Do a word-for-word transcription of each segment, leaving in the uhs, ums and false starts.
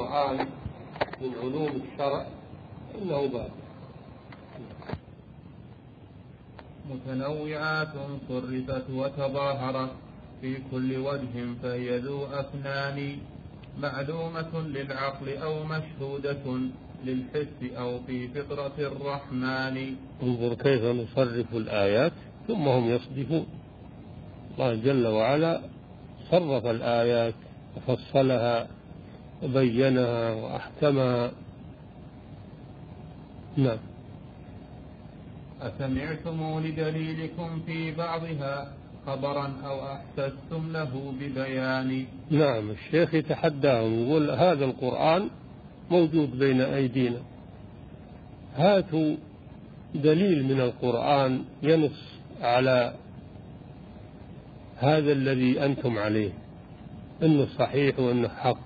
القرآن من علوم الشرع إنه باطل. متنوعات صرفت وتظاهرت في كل وجه فهي ذو أفنان، معلومة للعقل أو مشهودة للحس أو في فطرة الرحمن. انظر كيف نصرف الآيات ثم هم يصدفون. الله جل وعلا صرف الآيات وفصلها وبينها وأحكمها. نعم. أسمعتم لدليلكم في بعضها خبرا أو أحسستم له ببيان. نعم، الشيخ يتحداهم يقول هذا القرآن موجود بين أيدينا، هاتوا دليل من القرآن ينص على هذا الذي أنتم عليه إنه صحيح وإنه حق.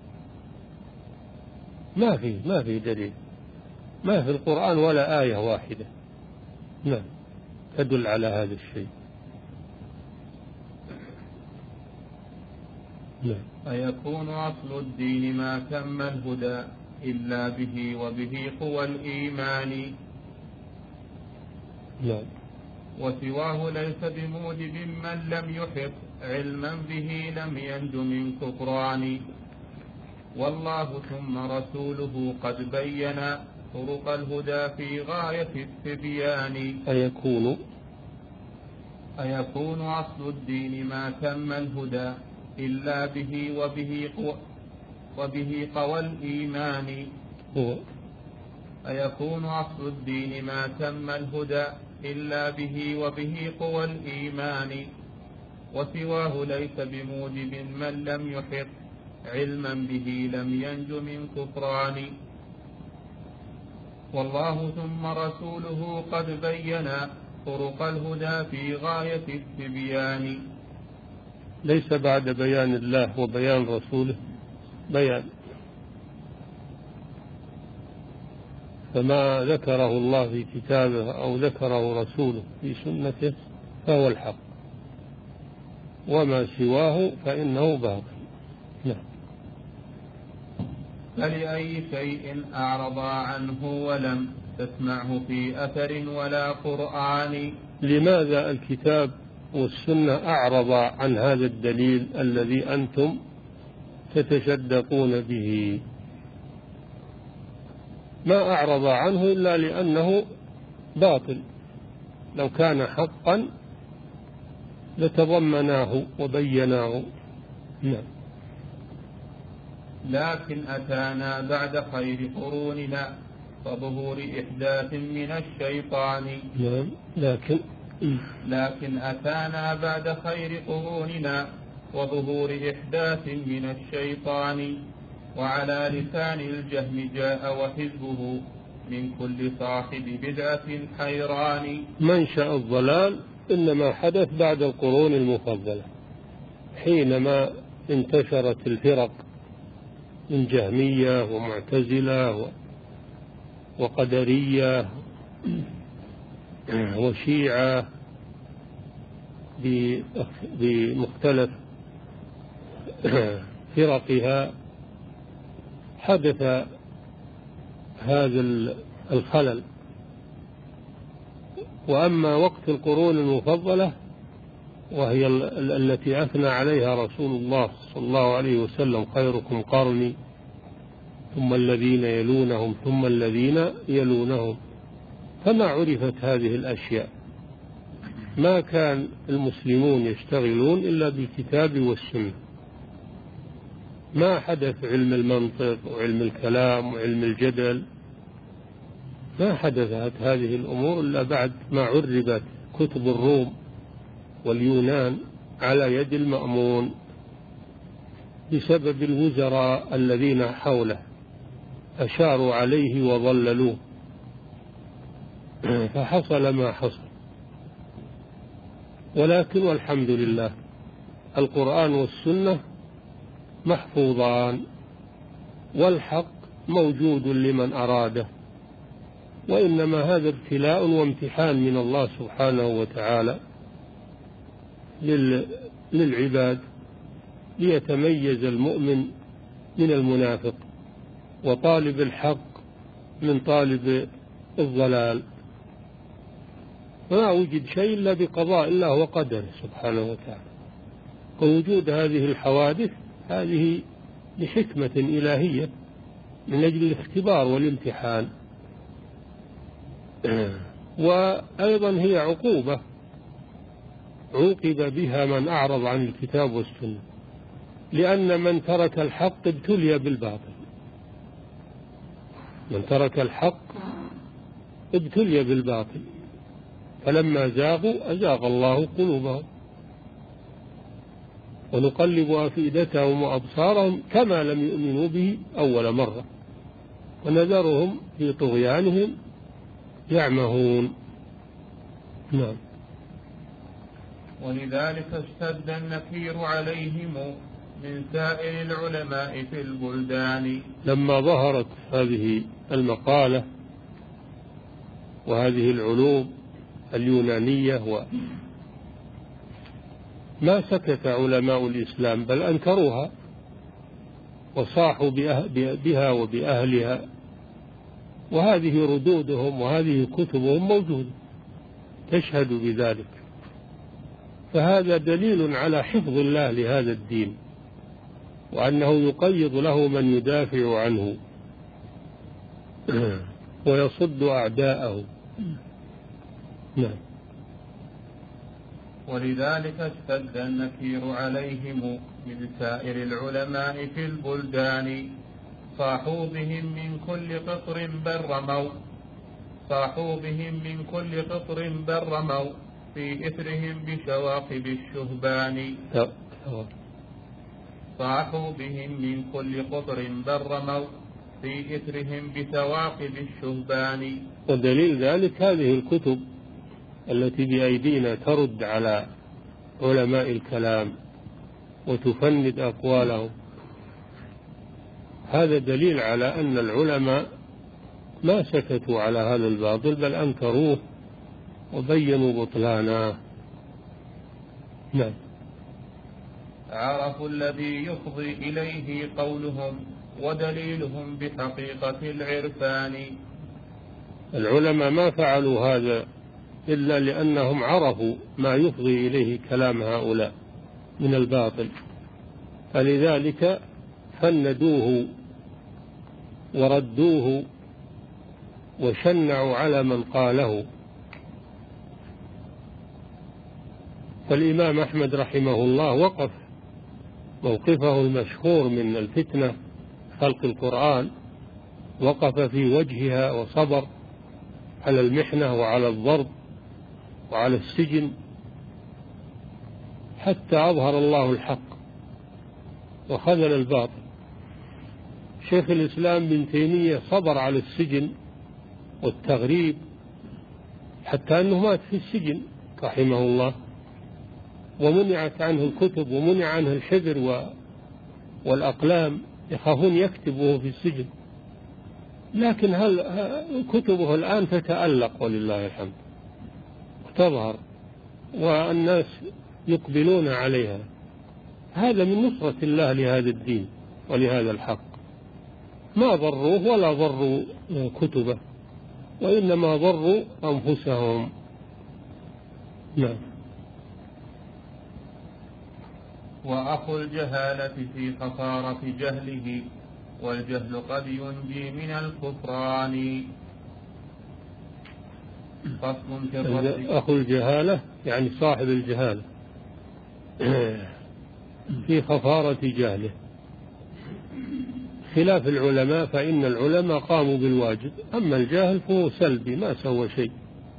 ما في ما في دليل، ما في القرآن ولا آية واحدة نعم تدل على هذا الشيء. نعم. أيكون أصل الدين ما تم الهدى إلا به وبه قوى الإيمان. نعم. وسواه ليس بموجب من لم يحط علما به لم ينج من كفران. والله ثم رسوله قد بين طرق الهدى في غاية التبيان. أيكون أيكون أصل الدين ما تم الهدى إلا به وبه قوى وبه قوى الإيمان. هو أيكون أصل الدين ما تم الهدى إلا به وبه قوى الإيمان. وسواه ليس بموجب من لم يحط علما به لم ينج من كفران. والله ثم رسوله قد بينا طرق الهدى في غاية التبيان. ليس بعد بيان الله وبيان رسوله بيان، فما ذكره الله في كتابه أو ذكره رسوله في سنته فهو الحق، وما سواه فإنه باطل. نعم. فلأي شيء أعرض عنه ولم تسمعه في أثر ولا قرآن. لماذا الكتاب والسنة أعرض عن هذا الدليل الذي أنتم تتشدقون به؟ ما أعرض عنه إلا لأنه باطل، لو كان حقا لتضمناه وبيناه. نعم. لكن أتانا بعد خير قروننا وظهور إحداث من الشيطان. نعم. لكن لكن أتانا بعد خير قروننا وظهور إحداث من الشيطان. وعلى لسان الجهم جاء وحزبه من كل صاحب بدعة حيران. منشأ الضلال إنما حدث بعد القرون المفضلة، حينما انتشرت الفرق من جهمية ومعتزلة وقدرية وشيعة بمختلف فرقها، حدث هذا الخلل. وأما وقت القرون المفضلة وهي التي أثنى عليها رسول الله صلى الله عليه وسلم خيركم قرني ثم الذين يلونهم ثم الذين يلونهم، فما عرفت هذه الأشياء. ما كان المسلمون يشتغلون إلا بالكتاب والسنة، ما حدث علم المنطق وعلم الكلام وعلم الجدل، ما حدثت هذه الأمور إلا بعد ما عربت كتب الروم واليونان على يد المأمون بسبب الوزراء الذين حوله أشاروا عليه وضللوه، فحصل ما حصل. ولكن والحمد لله القرآن والسنة محفوظان، والحق موجود لمن أراده، وإنما هذا ابتلاء وامتحان من الله سبحانه وتعالى للعباد ليتميز المؤمن من المنافق. وطالب الحق من طالب الضلال، فما وجد شيء إلا بقضاء الله وقدره سبحانه وتعالى. ووجود هذه الحوادث هذه لحكمة إلهية من أجل الاختبار والامتحان، وأيضا هي عقوبة عوقب بها من أعرض عن الكتاب والسنة، لأن من ترك الحق ابتلي بالباطل، من ترك الحق ابتلي بالباطل، فلما زاغوا أزاغ الله قلوبهم ونقلب أفئدتهم وأبصارهم كما لم يؤمنوا به أول مرة ونذرهم في طغيانهم يعمهون. نعم. ولذلك اشتد النكير عليهم من سائر العلماء في البلدان. لما ظهرت هذه المقالة وهذه العلوم اليونانية و ما سكت علماء الإسلام بل أنكروها وصاحوا بها وبأهلها، وهذه ردودهم وهذه كتبهم موجودة تشهد بذلك، فهذا دليل على حفظ الله لهذا الدين وأنه يقيض له من يدافع عنه ويصد أعداءه. نعم. ولذلك اشتد النكير عليهم من سائر العلماء في البلدان، صاحوا بهم من كل قطر برموا صاحوا بهم من كل قطر برموا في إثرهم بشواقب الشهبان. صاحوا بهم من كل قطر برموا في إثرهم بثواقب الشهبان. ودليل ذلك هذه الكتب التي بأيدينا ترد على علماء الكلام وتفند أقوالهم، هذا دليل على أن العلماء ما سكتوا على هذا الباطل بل أنكروه وبينوا بطلانه. نعم. عرفوا الذي يفضي إليه قولهم ودليلهم بحقيقة العرفان. العلماء ما فعلوا هذا إلا لأنهم عرفوا ما يفضي إليه كلام هؤلاء من الباطل، فلذلك فندوه وردوه وشنعوا على من قاله. فالإمام أحمد رحمه الله وقف موقفه المشهور من الفتنة خلق القرآن، وقف في وجهها وصبر على المحنة وعلى الضرب وعلى السجن حتى أظهر الله الحق وخذل الباطل. شيخ الإسلام بن تيمية صبر على السجن والتغريب حتى أنه مات في السجن رحمه الله، ومنعت عنه الكتب ومنع عنه الحبر والأقلام، يخافون يكتب وهو في السجن، لكن هل كتبه الآن تتألق ولله الحمد وتظهر والناس يقبلون عليها. هذا من نصرة الله لهذا الدين ولهذا الحق، ما ضروه ولا ضروا كتبه وإنما ضروا أنفسهم. نعم. وأخو الجهالة في خطارة جهله، والجهل قد ينجي من الكفران. فصل في الرد. أخو الجهالة يعني صاحب الجهالة في خفارة جهله، خلاف العلماء فإن العلماء قاموا بالواجب، أما الجاهل فهو سلبي ما سوى شيء.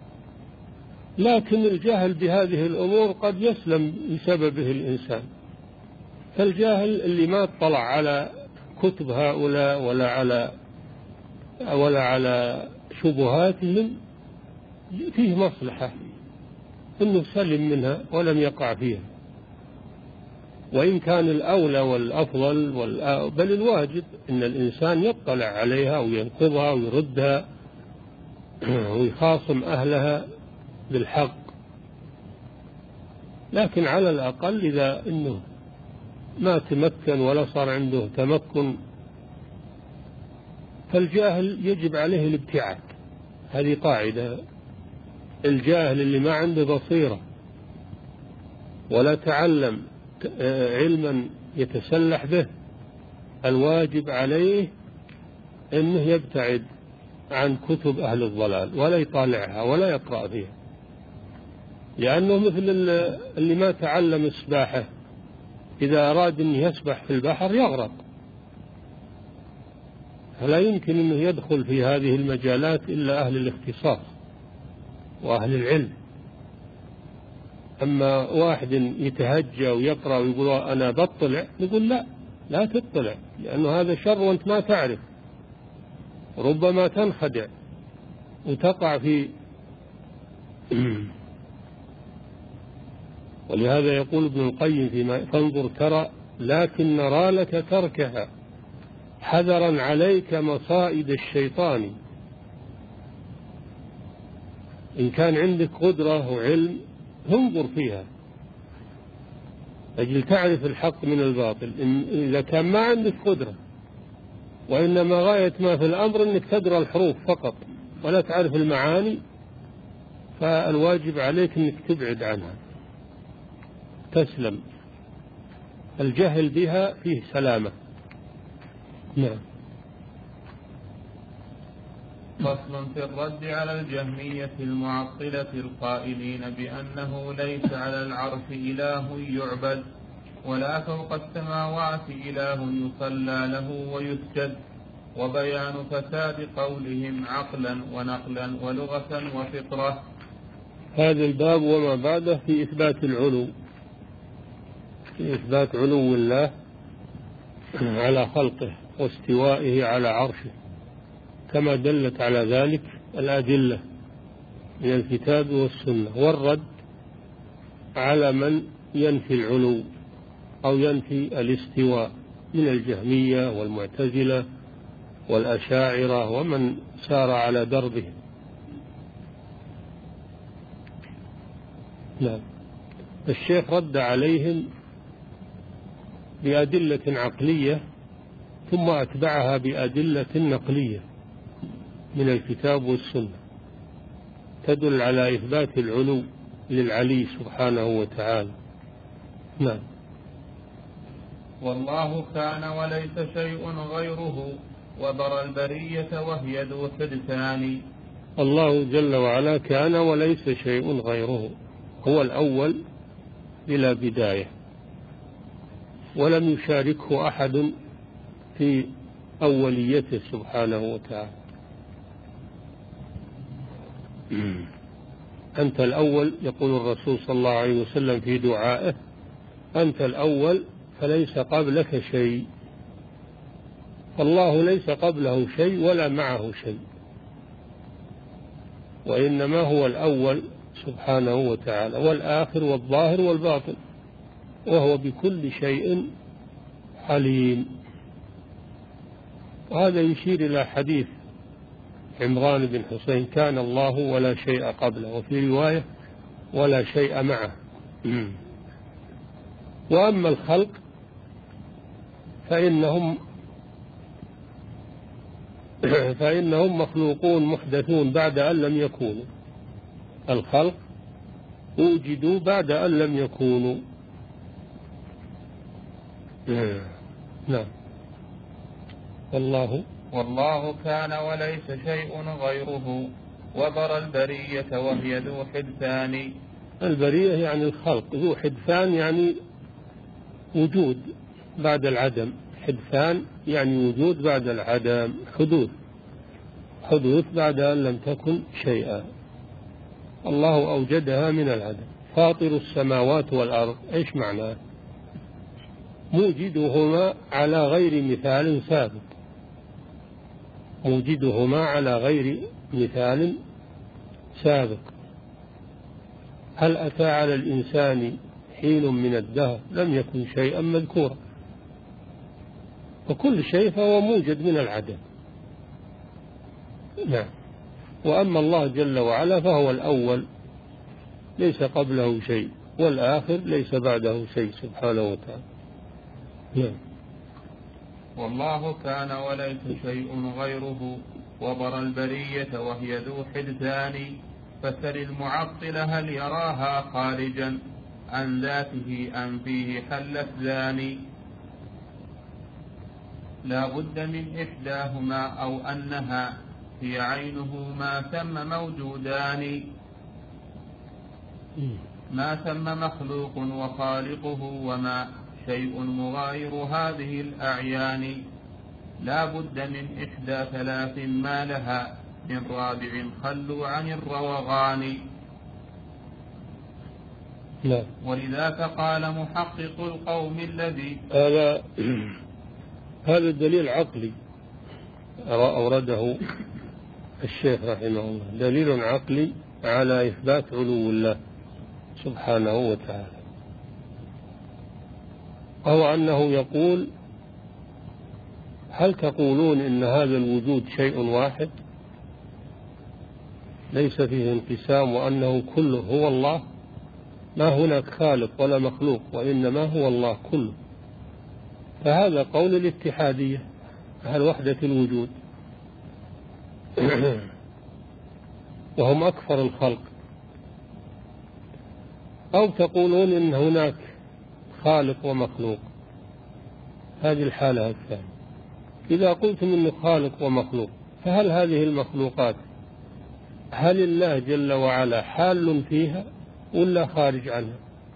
لكن الجاهل بهذه الأمور قد يسلم بسببه الإنسان، فالجاهل اللي ما اطلع على كتب هؤلاء ولا على ولا على شبهاتهم فيه مصلحة إنه سلم منها ولم يقع فيها، وإن كان الأولى والأفضل بل الواجب إن الإنسان يطلع عليها وينقضها ويردها ويخاصم أهلها بالحق. لكن على الأقل إذا إنه ما تمكن ولا صار عنده تمكن فالجاهل يجب عليه الابتعاد، هذه قاعدة. الجاهل اللي ما عنده بصيرة ولا تعلم علما يتسلح به، الواجب عليه أنه يبتعد عن كتب أهل الضلال ولا يطالعها ولا يقرأ فيها، لأنه مثل اللي ما تعلم السباحة، إذا أراد أن يسبح في البحر يغرق، فلا يمكن أنه يدخل في هذه المجالات إلا أهل الاختصاص وأهل العلم. أما واحد يتهجى ويقرأ ويقول أنا بطلع، نقول لا، لا تطلع، لأنه هذا شر وأنت ما تعرف، ربما تنخدع وتقع في ولهذا يقول ابن القيم فيما فانظر ترى لكن نرى لك تركها حذرا عليك مصائد الشيطان. إن كان عندك قدرة وعلم انظر فيها أجل تعرف الحق من الباطل. إذا كان ما عندك قدرة وإنما غاية ما في الأمر أنك تدرى الحروف فقط ولا تعرف المعاني، فالواجب عليك أنك تبعد عنها تسلم. الجهل بها فيه سلامة. نعم. فصل في الرد على الجهمية المعطلة القائلين بأنه ليس على العرش إله يعبد ولا فوق السماوات إله يصلى له ويسجد، وبيان فساد قولهم عقلا ونقلا ولغة وفطرة. هذا الباب وما بعده في إثبات العلو، في إثبات علو الله على خلقه واستوائه على عرشه، كما دلت على ذلك الأدلة من الكتاب والسنة، والرد على من ينفي العلو أو ينفي الاستواء من الجهمية والمعتزلة والأشاعرة ومن سار على دربهم. نعم. الشيخ رد عليهم بأدلة عقلية ثم أتبعها بأدلة نقلية من الكتاب والسنة تدل على إثبات العلو للعلي سبحانه وتعالى. نعم. والله كان وليس شيء غيره وبرى البرية وهي ذو حدثان. الله جل وعلا كان وليس شيء غيره، هو الأول بلا بداية، ولم يشاركه أحد في أوليته سبحانه وتعالى. أنت الأول، يقول الرسول صلى الله عليه وسلم في دعائه، أنت الأول فليس قبلك شيء، فالله ليس قبله شيء ولا معه شيء، وإنما هو الأول سبحانه وتعالى والآخر والظاهر والباطن، وهو بكل شيء عليم. وهذا يشير إلى حديث عمران بن حسين كان الله ولا شيء قبله، وفي رواية ولا شيء معه. وأما الخلق فإنهم فإنهم مخلوقون محدثون بعد أن لم يكونوا، الخلق وجدوا بعد أن لم يكونوا. نعم. والله والله كان وليس شيء غيره وبرى البرية وهي ذو حدثان. البرية يعني الخلق، ذو حدثان يعني وجود بعد العدم، حدثان يعني وجود بعد العدم، حدوث حدوث بعد أن لم تكن شيئا. الله أوجدها من العدم. فاطر السماوات والأرض، إيش معناه؟ موجدهما على غير مثال سابق، موجدهما على غير مثال سابق. هل أتى على الإنسان حين من الدهر لم يكن شيئا مذكورا، وكل شيء فهو موجد من العدم. نعم. وأما الله جل وعلا فهو الأول ليس قبله شيء، والآخر ليس بعده شيء سبحانه وتعالى. نعم. والله كان وليس شيء غيره وبر البرية وهي ذو حدثان فسل المعطل هل يراها خارجا عن ذاته أم فيه حل الثاني لا بد من إحداهما أو أنها هي عينه ما ثم موجودان ما ثم مخلوق وخالقه وما شيء مغاير هذه الأعيان لا بد من إحدى ثلاث ما لها من رابع خلوا عن الروغان لا. ولذاك قال محقق القوم الذي هذا هذا دليل عقلي أورده الشيخ رحمه الله، دليل عقلي على إثبات علو الله سبحانه وتعالى، وهو أنه يقول هل تقولون إن هذا الوجود شيء واحد ليس فيه انقسام وأنه كله هو الله، ما هناك خالق ولا مخلوق وإنما هو الله كله، فهذا قول الاتحادية أهل وحدة الوجود وهم أكثر الخلق. أو تقولون إن هناك خالق ومخلوق، هذه الحالة الثانية. إذا قلتم إنه خالق ومخلوق فهل هذه المخلوقات هل الله جل وعلا حال فيها ولا خارج عنها؟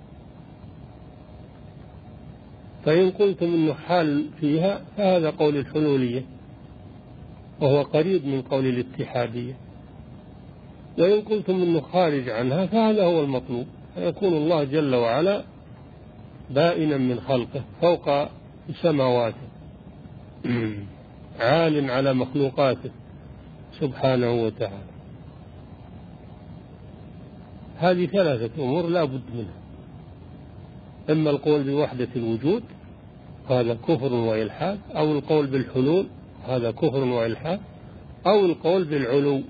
فإن قلتم إنه حال فيها فهذا قول الحلولية وهو قريب من قول الاتحادية، وإن قلتم إنه خارج عنها فهذا هو المطلوب، فيكون الله جل وعلا بائنا من خلقه فوق سماواته عال على مخلوقاته سبحانه وتعالى. هذه ثلاثة أمور لا بد منها، إما القول بوحدة الوجود هذا كفر وإلحاد، أو القول بالحلول هذا كفر وإلحاد، أو القول بالعلو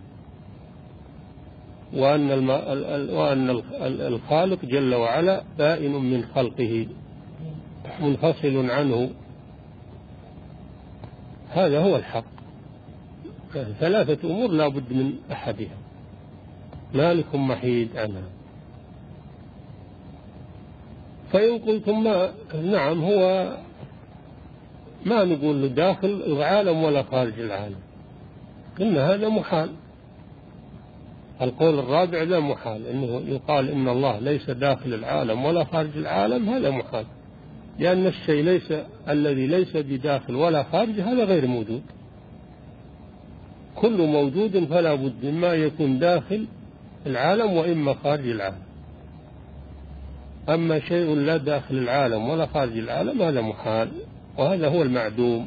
وأن, الم... وأن الخالق جل وعلا بائن من خلقه منفصل عنه، هذا هو الحق. ثلاثة أمور لا بد من أحدها، ما لكم محيد عنها. فإن قلتم ما نعم هو ما نقول له داخل العالم ولا خارج العالم، قلنا هذا محال. القول الرابع لا محال، إنه يقال إن الله ليس داخل العالم ولا خارج العالم، هذا محال، لأن الشيء ليس الذي ليس بداخل ولا خارج هذا غير موجود، كل موجود فلا بد إما يكون داخل العالم وإما خارج العالم. أما شيء لا داخل العالم ولا خارج العالم هذا محال، وهذا هو المعدوم،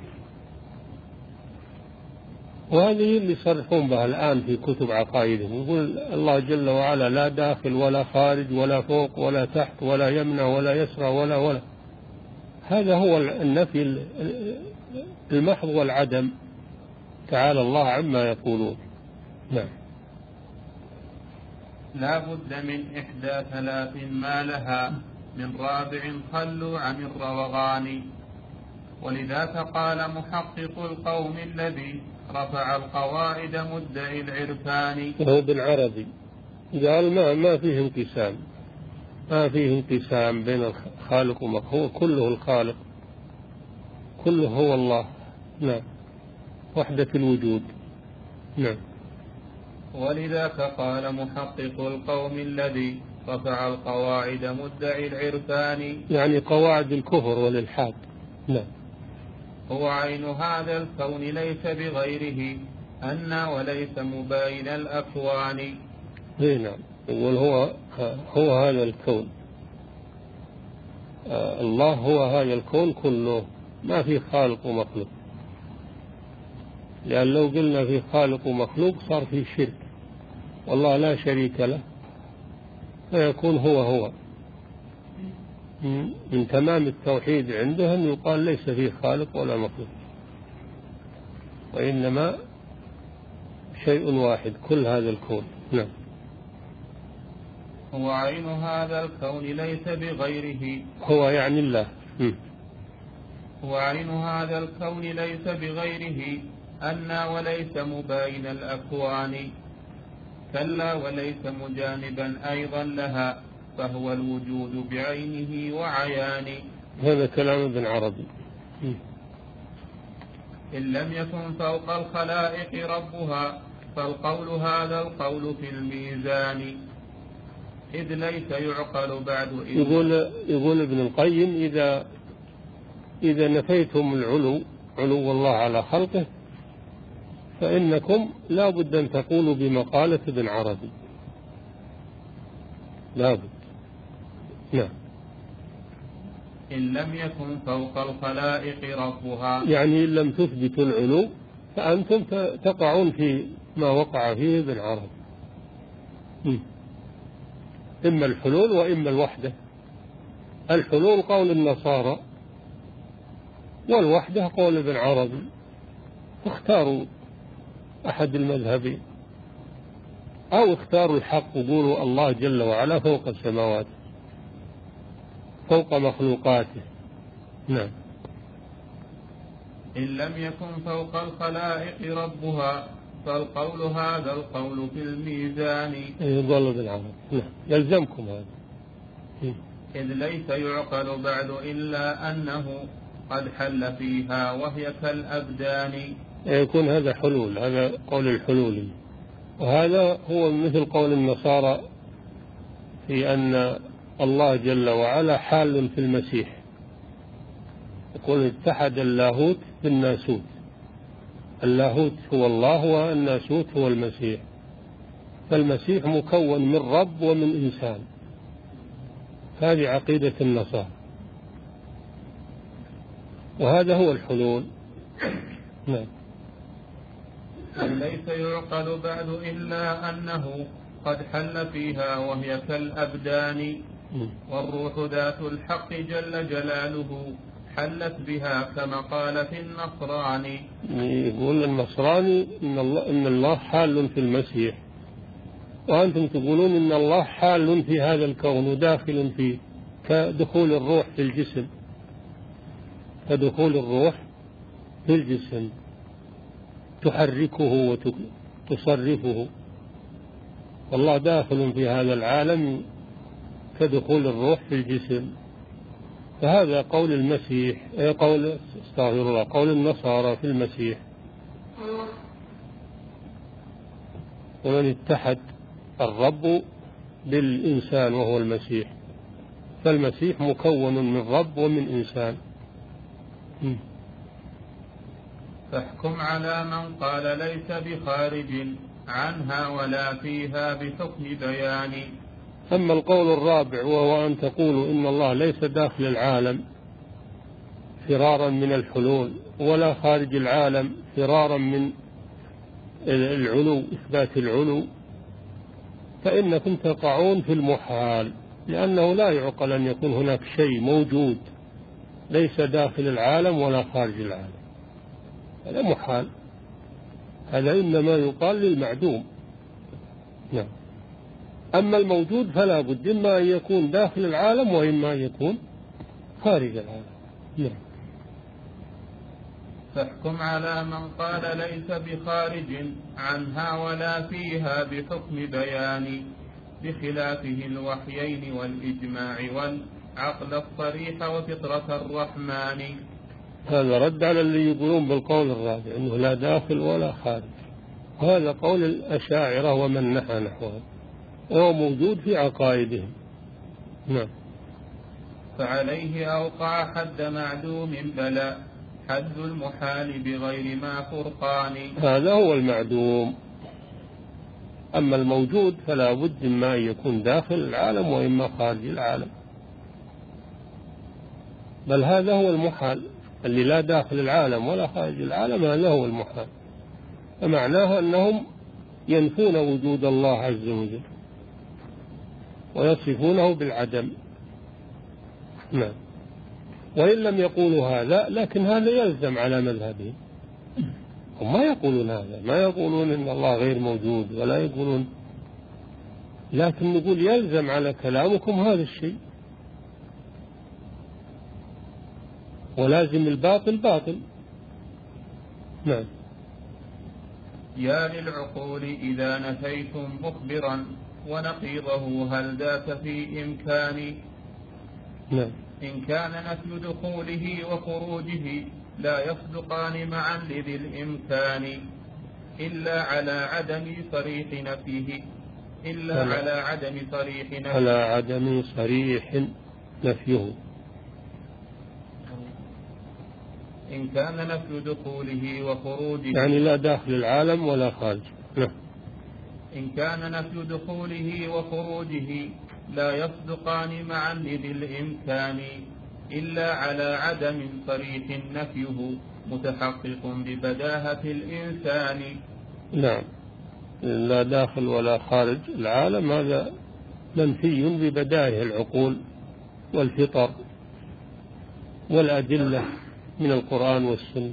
وهذه اللي يصرحون بها الآن في كتب عقائدهم، يقول الله جل وعلا لا داخل ولا خارج ولا فوق ولا تحت ولا يمنع ولا يسرى ولا ولا هذا هو النفي المحض والعدم، تعالى الله عما يقولون. نعم. لا بد من إحدى ثلاث ما لها من رابع خلوا عن الروغان. ولذاك قال محقق القوم الذي رفع القواعد مدعي العرفان، وهو بالعربي قال ما ما فيه انقسام، ما فيه انقسام بين الخالق ومخلوق، كله الخالق كله هو الله. نعم، وحدة الوجود. نعم. ولذاك قال محقق القوم الذي رفع القواعد مدعي العرفان، يعني قواعد الكفر والإلحاد. نعم. هو عين هذا الكون ليس بغيره أن وليس مباين الأكوان. نعم، يقول هو هو هذا الكون، آه الله هو هذا الكون كله، ما في خالق ومخلوق، لأن لو قلنا في خالق ومخلوق صار في شرك، والله لا شريك له، فيكون هو هو. من تمام التوحيد عندهم يقال ليس فيه خالق ولا مخلوق، وإنما شيء واحد كل هذا الكون. نعم. هو عين هذا الكون ليس بغيره، هو يعني الله. م. وعين هذا الكون ليس بغيره أنى وليس مباين الأكوان، كلا وليس مجانبا أيضا لها، فهو الوجود بعينه وعيانه. هذا كلام ابن عربي. إن لم يكن فوق الخلائق ربها، فالقول هذا القول في الميزان، إذ ليس يعقل بعد. يقول, يقول ابن القيم إذا, إذا نفيتم العلو علو الله على خلقه فإنكم لا بد أن تقولوا بمقالة ابن عربي، لا بد. نعم. إن لم يكن فوق الخلائق ربها، يعني إن لم تثبتوا العلو فأنتم تقعون في ما وقع فيه ابن عربي، إما الحلول وإما الوحدة. الحلول قول النصارى والوحدة قول ابن عربي، اختاروا أحد المذهبين، أو اختاروا الحق وقولوا الله جل وعلا فوق السماوات فوق مخلوقاته. نعم. إن لم يكن فوق الخلائق ربها، فالقول هذا القول في الميزان. يقول ابن عربي. نعم. يلزمكم هذا. إذ ليس يعقل بعد إلا أنه قد حل فيها وهي كالأبدان. يكون هذا حلول، هذا قول الحلولي، وهذا هو مثل قول النصارى في أن الله جل وعلا حال في المسيح، يقول اتحد اللاهوت في الناسوت، اللاهوت هو الله والناسوت هو المسيح، فالمسيح مكون من رب ومن إنسان. هذه عقيدة النصارى، وهذا هو الحلول. نعم. ليس يعقل بعد إلا أنه قد حل فيها وهي كالأبدان، والروح ذات الحق جل جلاله حلت بها كما قال في النصراني. يقول النصراني إن الله, إن الله حال في المسيح، وأنتم تقولون إن الله حال في هذا الكون وداخل فيه، كدخول الروح في الجسم، كدخول الروح في الجسم تحركه وتصرفه، والله داخل في هذا العالم كدخول الروح في الجسم. فهذا قول المسيح، قول استغفر الله قول النصارى في المسيح. ومن اتحد الرب بالإنسان وهو المسيح، فالمسيح مكون من رب ومن إنسان. فاحكم على من قال ليس بخارج عنها ولا فيها بحكم بيان. أما القول الرابع وهو أن تقولوا إن الله ليس داخل العالم فرارا من الحلول ولا خارج العالم فرارا من العلو، إثبات العلو، فإنكم تقعون في المحال، لأنه لا يعقل أن يكون هناك شيء موجود ليس داخل العالم ولا خارج العالم، هذا محال، هذا إنما يقال للمعدوم. نعم. أما الموجود فلا بد إما أن يكون داخل العالم وإما أن يكون خارج العالم. نعم. فاحكم على من قال ليس بخارج عنها ولا فيها بحكم بيان، بخلافه الوحيين والإجماع والعقل الصريح وفطرة الرحمن. هذا رد على اللي يقولون بالقول الرابع أنه لا داخل ولا خارج، هذا قول الأشاعرة ومن نحى نحوه، وهو موجود في عقائدهم. نعم. فعليه أوقع حد معدوم بلا حد المحال بغير ما فرقان. هذا هو المعدوم. أما الموجود فلا بد ما يكون داخل العالم وإما خارج العالم، بل هذا هو المحال اللي لا داخل العالم ولا خارج العالم، هذا هو المحال. فمعناه أنهم ينفون وجود الله عز وجل ويصفونه بالعدم. نعم. وإن لم يقولوا هذا لكن هذا يلزم على مذهبهم، هم ما يقولون هذا، ما يقولون إن الله غير موجود ولا يقولون، لكن نقول يلزم على كلامكم هذا الشيء. ولازم الباطل باطل. نعم. يا للعقول إذا نفيتم مخبرا ونقيضه هل ذاك في إمكان. نعم. إن كان نفي دخوله وخروجه لا يصدقان معا لذي الإمكان إلا على عدم صريح نفيه إلا على, على عدم صريح نفيه على عدم صريح نفيه. إن كان نفي دخوله وخروجه يعني لا داخل العالم ولا خارج. نعم. إن كان نفي دخوله وخروجه لا يصدقان معا لذي الإمكان إلا على عدم صريح نفيه متحقق ببداهة الإنسان. نعم. لا داخل ولا خارج العالم هذا منفي ببدائه العقول والفطر والأدلة من القرآن والسنة.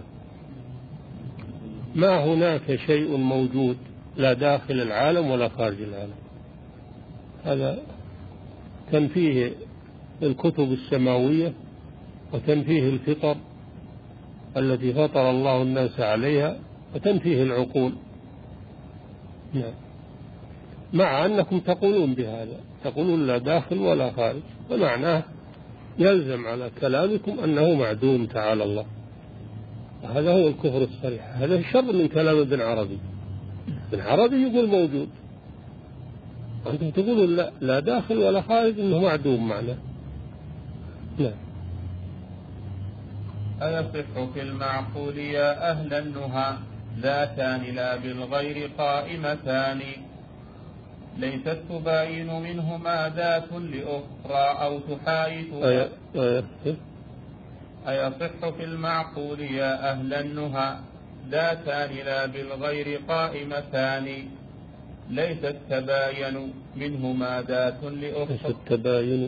ما هناك شيء موجود لا داخل العالم ولا خارج العالم. هذا تنفيه الكتب السماوية وتنفيه الفطر التي فطر الله الناس عليها وتنفيه العقول. نعم. مع أنكم تقولون بهذا، تقولون لا داخل ولا خارج، فمعناه يلزم على كلامكم أنه معدوم تعالى الله. هذا هو الكفر الصريح. هذا الشر من كلام ابن عربي. ابن عربي يقول موجود، أنتم تقولون لا, لا داخل ولا خارج، إنه معدوم معنا. نعم. أيصح في المعقول يا أهل النهى ذاتان لا بالغير قائمتان ليست تباين منهما ذات لأخرى أو تحايثها. أيصح في المعقول يا أهل النهى ذاتان لا بالغير قائمتان ليست تباين منهما ذات لأخرى. ليست تباين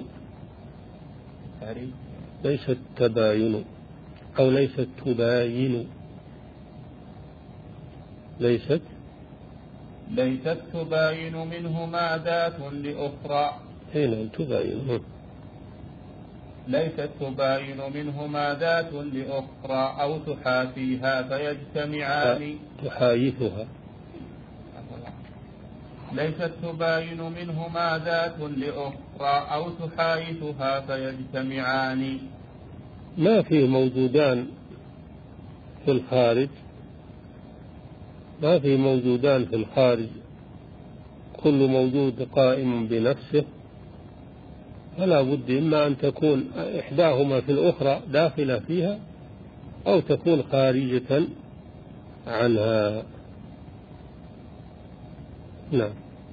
ليست تباين أو ليست تباين ليست ليست تباين منهما ذات لأخرى. هنا تباين ليست تباين منهما ذات لأخرى أو تحاكيها فيجتمعان. تحايثها. ليست تباين منهما ذات لأخرى أو تحايثها فيجتمعان. ما في موجودان في الخارج، ما في موجودان في الخارج، كل موجود قائم بنفسه، فلا بد إما أن تكون إحداهما في الأخرى داخلة فيها أو تكون خارجة عنها. نعم.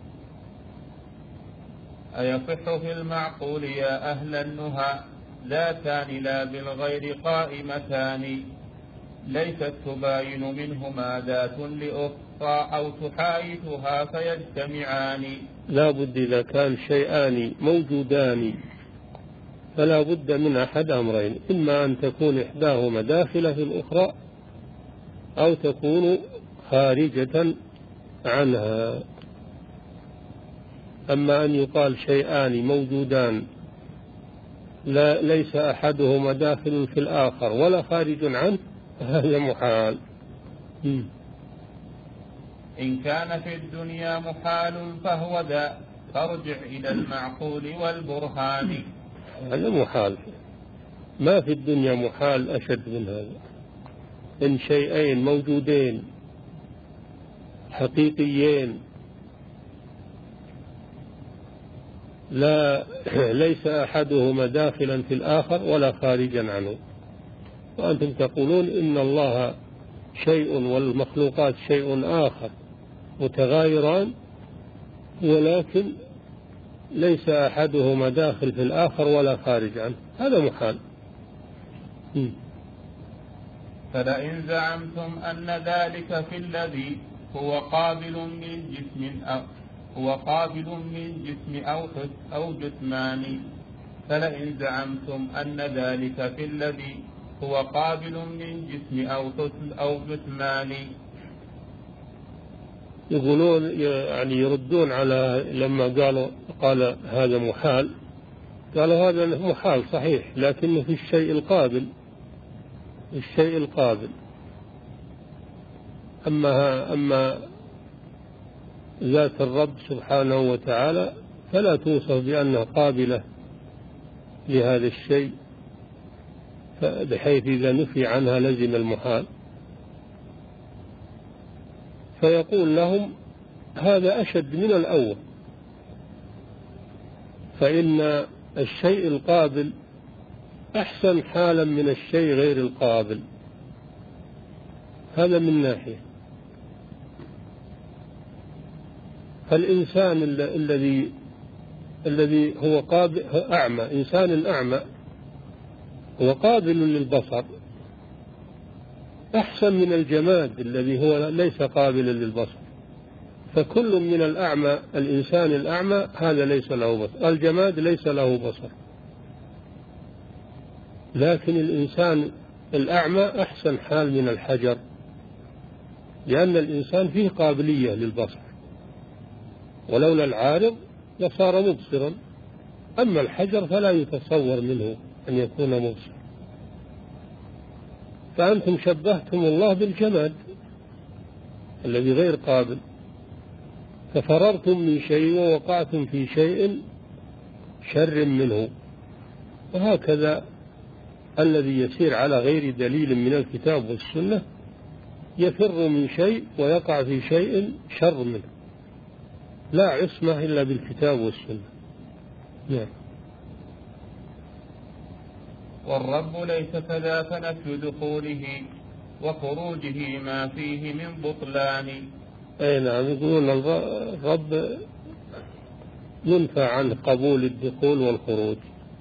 أيصح في المعقول يا أهل النهى ذاتان لا بالغير قائمتان ليست تباين منهما ذات لأخرى أو تحايثها فيجتمعان. لا بد إذا كان شيئان موجودان فلا بد من أحد أمرين، إما أن تكون إحداهما داخلة في الأخرى أو تكون خارجة عنها. أما أن يقال شيئان موجودان لا ليس أحدهما داخل في الآخر ولا خارج عنه هذا محال. م. إن كان في الدنيا محال فهو ذا فارجع إلى المعقول والبرهان. هذا محال، ما في الدنيا محال أشد من هذا. إن شيئين موجودين حقيقيين لا ليس أحدهما داخلا في الآخر ولا خارجا عنه، وأنتم تقولون إن الله شيء والمخلوقات شيء آخر متغايران ولكن ليس أحدهما داخل في الآخر ولا خارج عنه، هذا محال. م. فلئن زعمتم أن ذلك في الذي هو قابل من جسم أو هو قابل من جسم أو حس أو جسمان فلئن زعمتم أن ذلك في الذي هو قابل من جسم أو حس أو جسمان. يقولون يعني يردون على لما قالوا قال هذا محال، قالوا هذا محال صحيح لكنه في الشيء القابل الشيء القابل. أما أما ذات الرب سبحانه وتعالى فلا توصف بأنها قابلة لهذا الشيء، بحيث إذا نفي عنها لزم المحال. فيقول لهم هذا أشد من الأول، فإن الشيء القابل أحسن حالا من الشيء غير القابل. هذا من ناحية. فالإنسان الذي الذي هو قابل أعمى، إنسان الأعمى هو قابل للبصر أحسن من الجماد الذي هو ليس قابلا للبصر. فكل من الأعمى، الإنسان الأعمى هذا ليس له بصر، الجماد ليس له بصر، لكن الإنسان الأعمى أحسن حال من الحجر، لأن الإنسان فيه قابلية للبصر، ولولا العارض لصار مبصرا. أما الحجر فلا يتصور منه أن يكون مبصر. فأنتم شبهتم الله بالجماد الذي غير قابل، ففررتم من شيء ووقعتم في شيء شر منه. وهكذا الذي يسير على غير دليل من الكتاب والسنة يفر من شيء ويقع في شيء شر منه. لا عصمة إلا بالكتاب والسنة. نعم. والرب ليس كذا، فنفي دخوله وخروجه ما فيه من بطلان. أي نعم، يقولون الرب ينفى عنه قبول الدخول والخروج.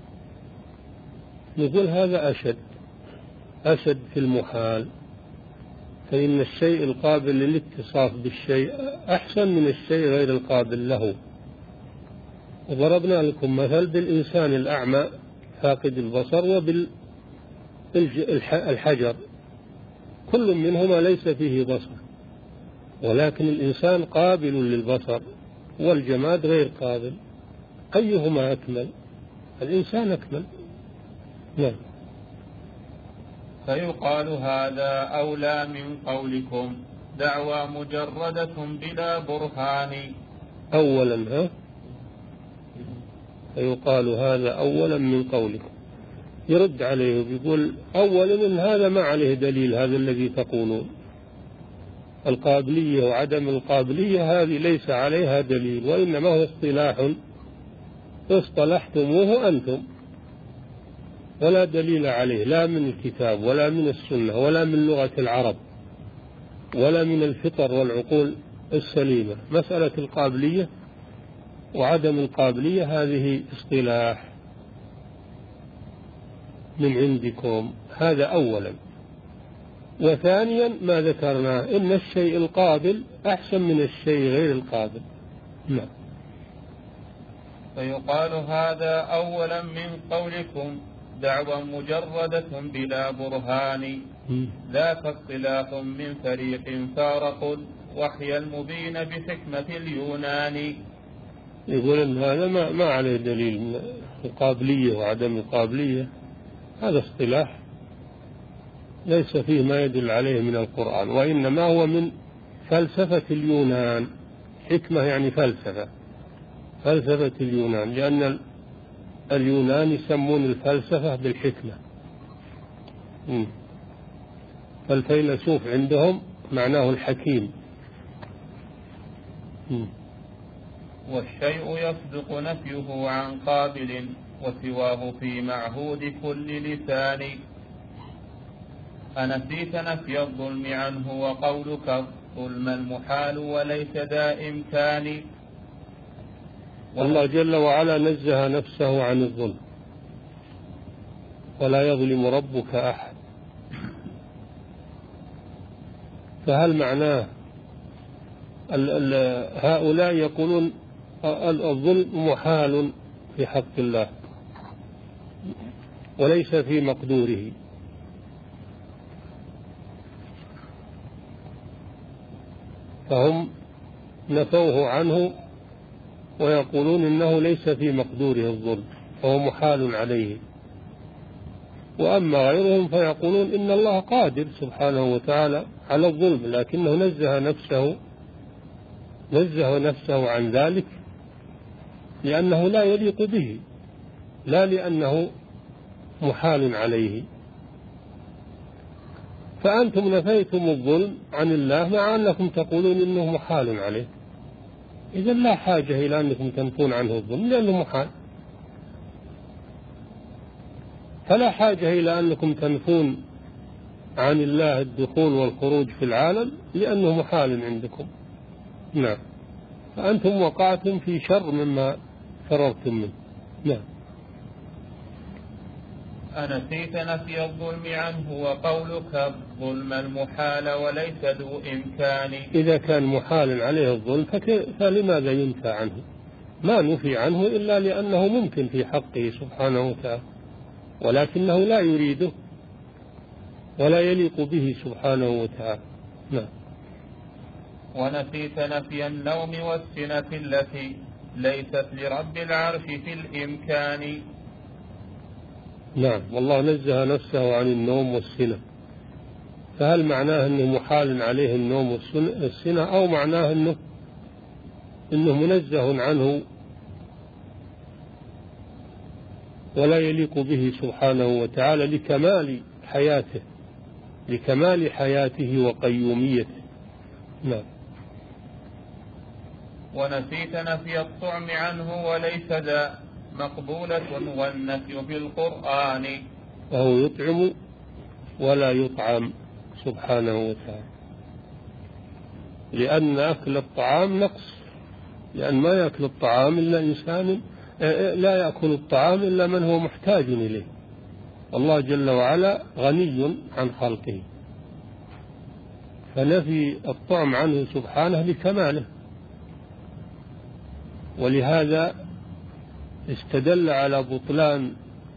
نقول هذا أشد أشد في المحال، فإن الشيء القابل للاتصاف بالشيء أحسن من الشيء غير القابل له. وضربنا لكم مثل بالإنسان الأعمى فاقد البصر وبالحجر، كل منهما ليس فيه بصر، ولكن الإنسان قابل للبصر والجماد غير قابل. أيهما أكمل؟ الإنسان أكمل. نعم. فيقال هذا أولى من قولكم دعوى مجردة بلا برهان. أولا ها فيقال هذا أولا من قولكم، يرد عليه ويقول أولا من هذا ما عليه دليل، هذا الذي تقولون القابلية وعدم القابلية هذه ليس عليها دليل، وإنما هو اصطلاح اصطلحتموه أنتم، ولا دليل عليه لا من الكتاب ولا من السنة ولا من لغة العرب ولا من الفطر والعقول السليمة. مسألة القابلية وعدم القابلية هذه اصطلاح من عندكم، هذا أولا. وثانيا ما ذكرناه إن الشيء القابل أحسن من الشيء غير القابل. نعم. فيقال هذا أولا من قولكم دعوى مجردة بلا برهان، ذاك اصطلاح من فريق فارقوا الوحي المبين بحكمة اليونان. يقول إن هذا ما, ما عليه دليل من القابلية وعدم القابلية، هذا اصطلاح ليس فيه ما يدل عليه من القرآن، وإنما هو من فلسفة اليونان. حكمة يعني فلسفة، فلسفة اليونان، لأن اليونان يسمون الفلسفة بالحكمة. فالفيلسوف عندهم معناه الحكيم. والشيء يصدق نفيه عن قابل وسواه في معهود كل لسان. أنسيت نفي الظلم عنه وقولك الظلم المحال وليس ذا إمكان. الله جل وعلا نزه نفسه عن الظلم، ولا يظلم ربك أحد. فهل معناه ال ال هؤلاء يقولون الظلم محال في حق الله وليس في مقدوره، فهم نفوه عنه ويقولون إنه ليس في مقدوره الظلم، فهو محال عليه. وأما غيرهم فيقولون إن الله قادر سبحانه وتعالى على الظلم، لكنه نزه نفسه نزه نفسه عن ذلك لأنه لا يليق به، لا لأنه محال عليه. فأنتم نفيتم الظلم عن الله مع أنكم تقولون إنه محال عليه، إذن لا حاجة إلى أنكم تنفون عنه الظلم لأنه محال، فلا حاجة إلى أنكم تنفون عن الله الدخول والخروج في العالم لأنه محال عندكم. نعم، فأنتم وقعتم في شر مما فررتم منه. نعم. أنسيت نفي الظلم عنه وقولك الظلم المحال وليس ذو إمكان. إذا كان محال عليه الظلم فلماذا ينفى عنه؟ ما نفي عنه إلا لأنه ممكن في حقه سبحانه وتعالى، ولكنه لا يريده ولا يليق به سبحانه وتعالى. نعم. ونسيت نفي النوم والسنة التي ليست لرب العرش في الإمكان. نعم، والله نزه نفسه عن النوم والسنة، فهل معناه أنه محال عليه النوم والسنة، أو معناه أنه, إنه منزه عنه ولا يليق به سبحانه وتعالى لكمال حياته لكمال حياته وقيوميته. نعم. ونسيت نفي الطعم عنه وليس ذا مقبولة والنفي في القرآن. وهو يطعم ولا يطعم سبحانه وتعالى، لأن أكل الطعام نقص، لأن ما يأكل الطعام إلا إنسان لا يأكل الطعام إلا من هو محتاج إليه. الله جل وعلا غني عن خلقه، فنفي الطعم عنه سبحانه لكماله، ولهذا استدل على بطلان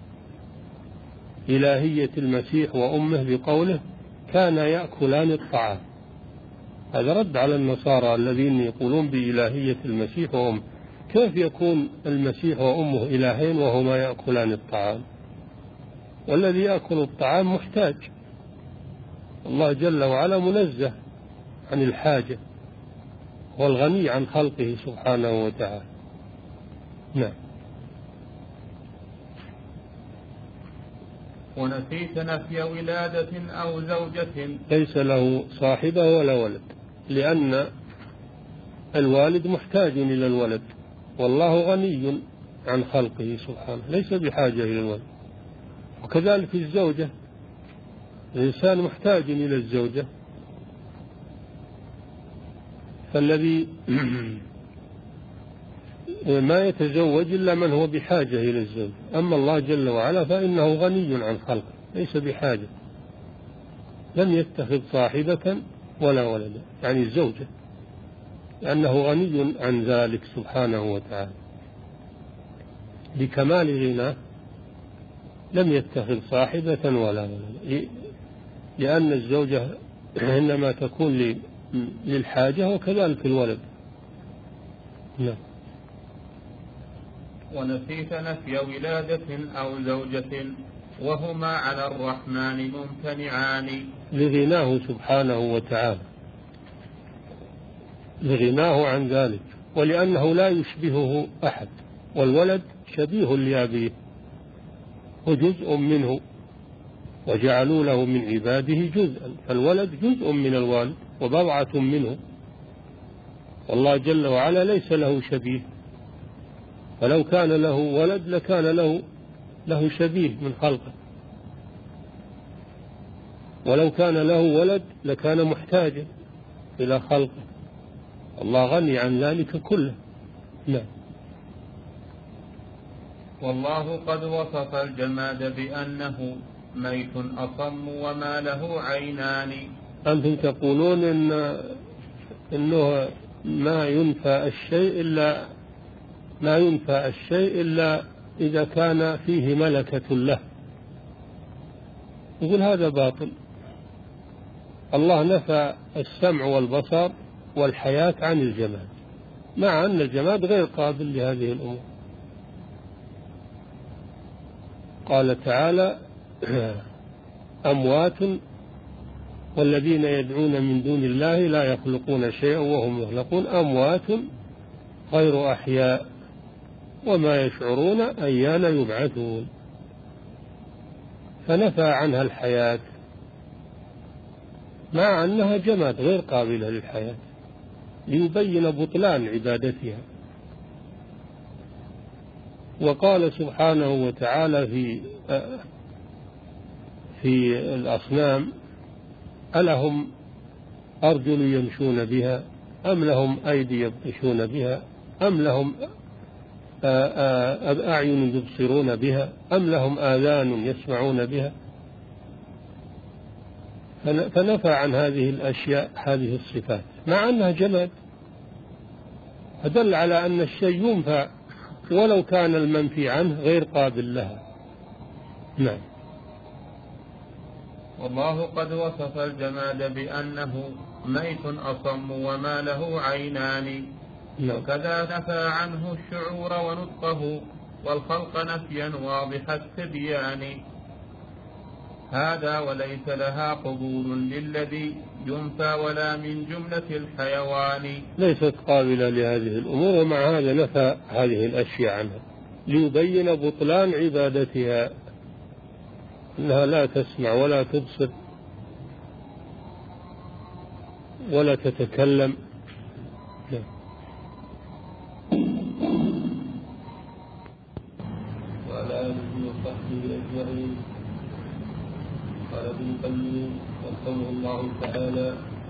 إلهية المسيح وأمه بقوله كان يأكلان الطعام. هذا رد على النصارى الذين يقولون بإلهية المسيح وأمه. كيف يكون المسيح وأمه إلهين وهما يأكلان الطعام؟ والذي يأكل الطعام محتاج، الله جل وعلا منزه عن الحاجة، والغني عن خلقه سبحانه وتعالى. نعم. ونسيت نفي ولادة أو زوجة ليس له صاحبة ولا ولد، لأن الوالد محتاج إلى الولد، والله غني عن خلقه سبحانه ليس بحاجة إلى الولد. وكذلك الزوجة، الإنسان محتاج إلى الزوجة، فالذي ما يتزوج إلا من هو بحاجة إلى الزوج. أما الله جل وعلا فإنه غني عن خلقه ليس بحاجة، لم يتخذ صاحبة ولا ولدا، يعني الزوجة، لأنه غني عن ذلك سبحانه وتعالى بكمال غناه، لم يتخذ صاحبة ولا ولدا، لأن الزوجة إنما تكون للحاجة، وكذلك الولد. نعم. ونسيت نفي ولادة أو زوجة وهما على الرحمن ممتنعان. لغناه سبحانه وتعالى، لغناه عن ذلك، ولأنه لا يشبهه أحد، والولد شبيه لأبيه وجزء منه، وجعلوا له من عباده جزءا، فالولد جزء من الوالد وبضعة منه، والله جل وعلا ليس له شبيه، فلو كان له ولد لكان له له شبيه من خلقه، ولو كان له ولد لكان محتاجا إلى خلقه، الله غني عن ذلك كله. نعم. والله قد وصف الجماد بأنه ميت أصم وما له عينان. أنتم تقولون إن إنه ما ينفى الشيء إلا ما ينفى الشيء إلا إذا كان فيه ملكة له. يقول هذا باطل. الله نفى السمع والبصر والحياة عن الجماد، مع أن الجماد غير قابل لهذه الأمور. قال تعالى أموات والذين يدعون من دون الله لا يخلقون شيئا وهم يخلقون أموات غير أحياء وما يشعرون أيان يبعثون. فنفى عنها الحياة مع أنها جماد غير قابلة للحياة ليبين بطلان عبادتها. وقال سبحانه وتعالى في في الأصنام: ألهم أرجل يمشون بها أم لهم أيدي يبطشون بها أم لهم أعين يبصرون بها أم لهم آذان يسمعون بها. فنفى عن هذه الأشياء هذه الصفات مع أنها جماد، فدل على أن الشيء ينفع ولو كان المنفي عنه غير قابل لها. نعم. والله قد وصف الجماد بأنه ميت أصم وما له عينان. نعم. وكذا نفى عنه الشعور ونطقه والخلق نفيا واضح التبيان. هذا وليس لها قبول للذي ينفى ولا من جملة الحيوان. ليست قابلة لهذه الأمور، ومع هذا نفى هذه الأشياء عنها ليبين بطلان عبادتها، أنها لا تسمع ولا تبصر ولا تتكلم. وعلى آله وصحبه أجمعين. قال ابن القيم رحمه الله تعالى: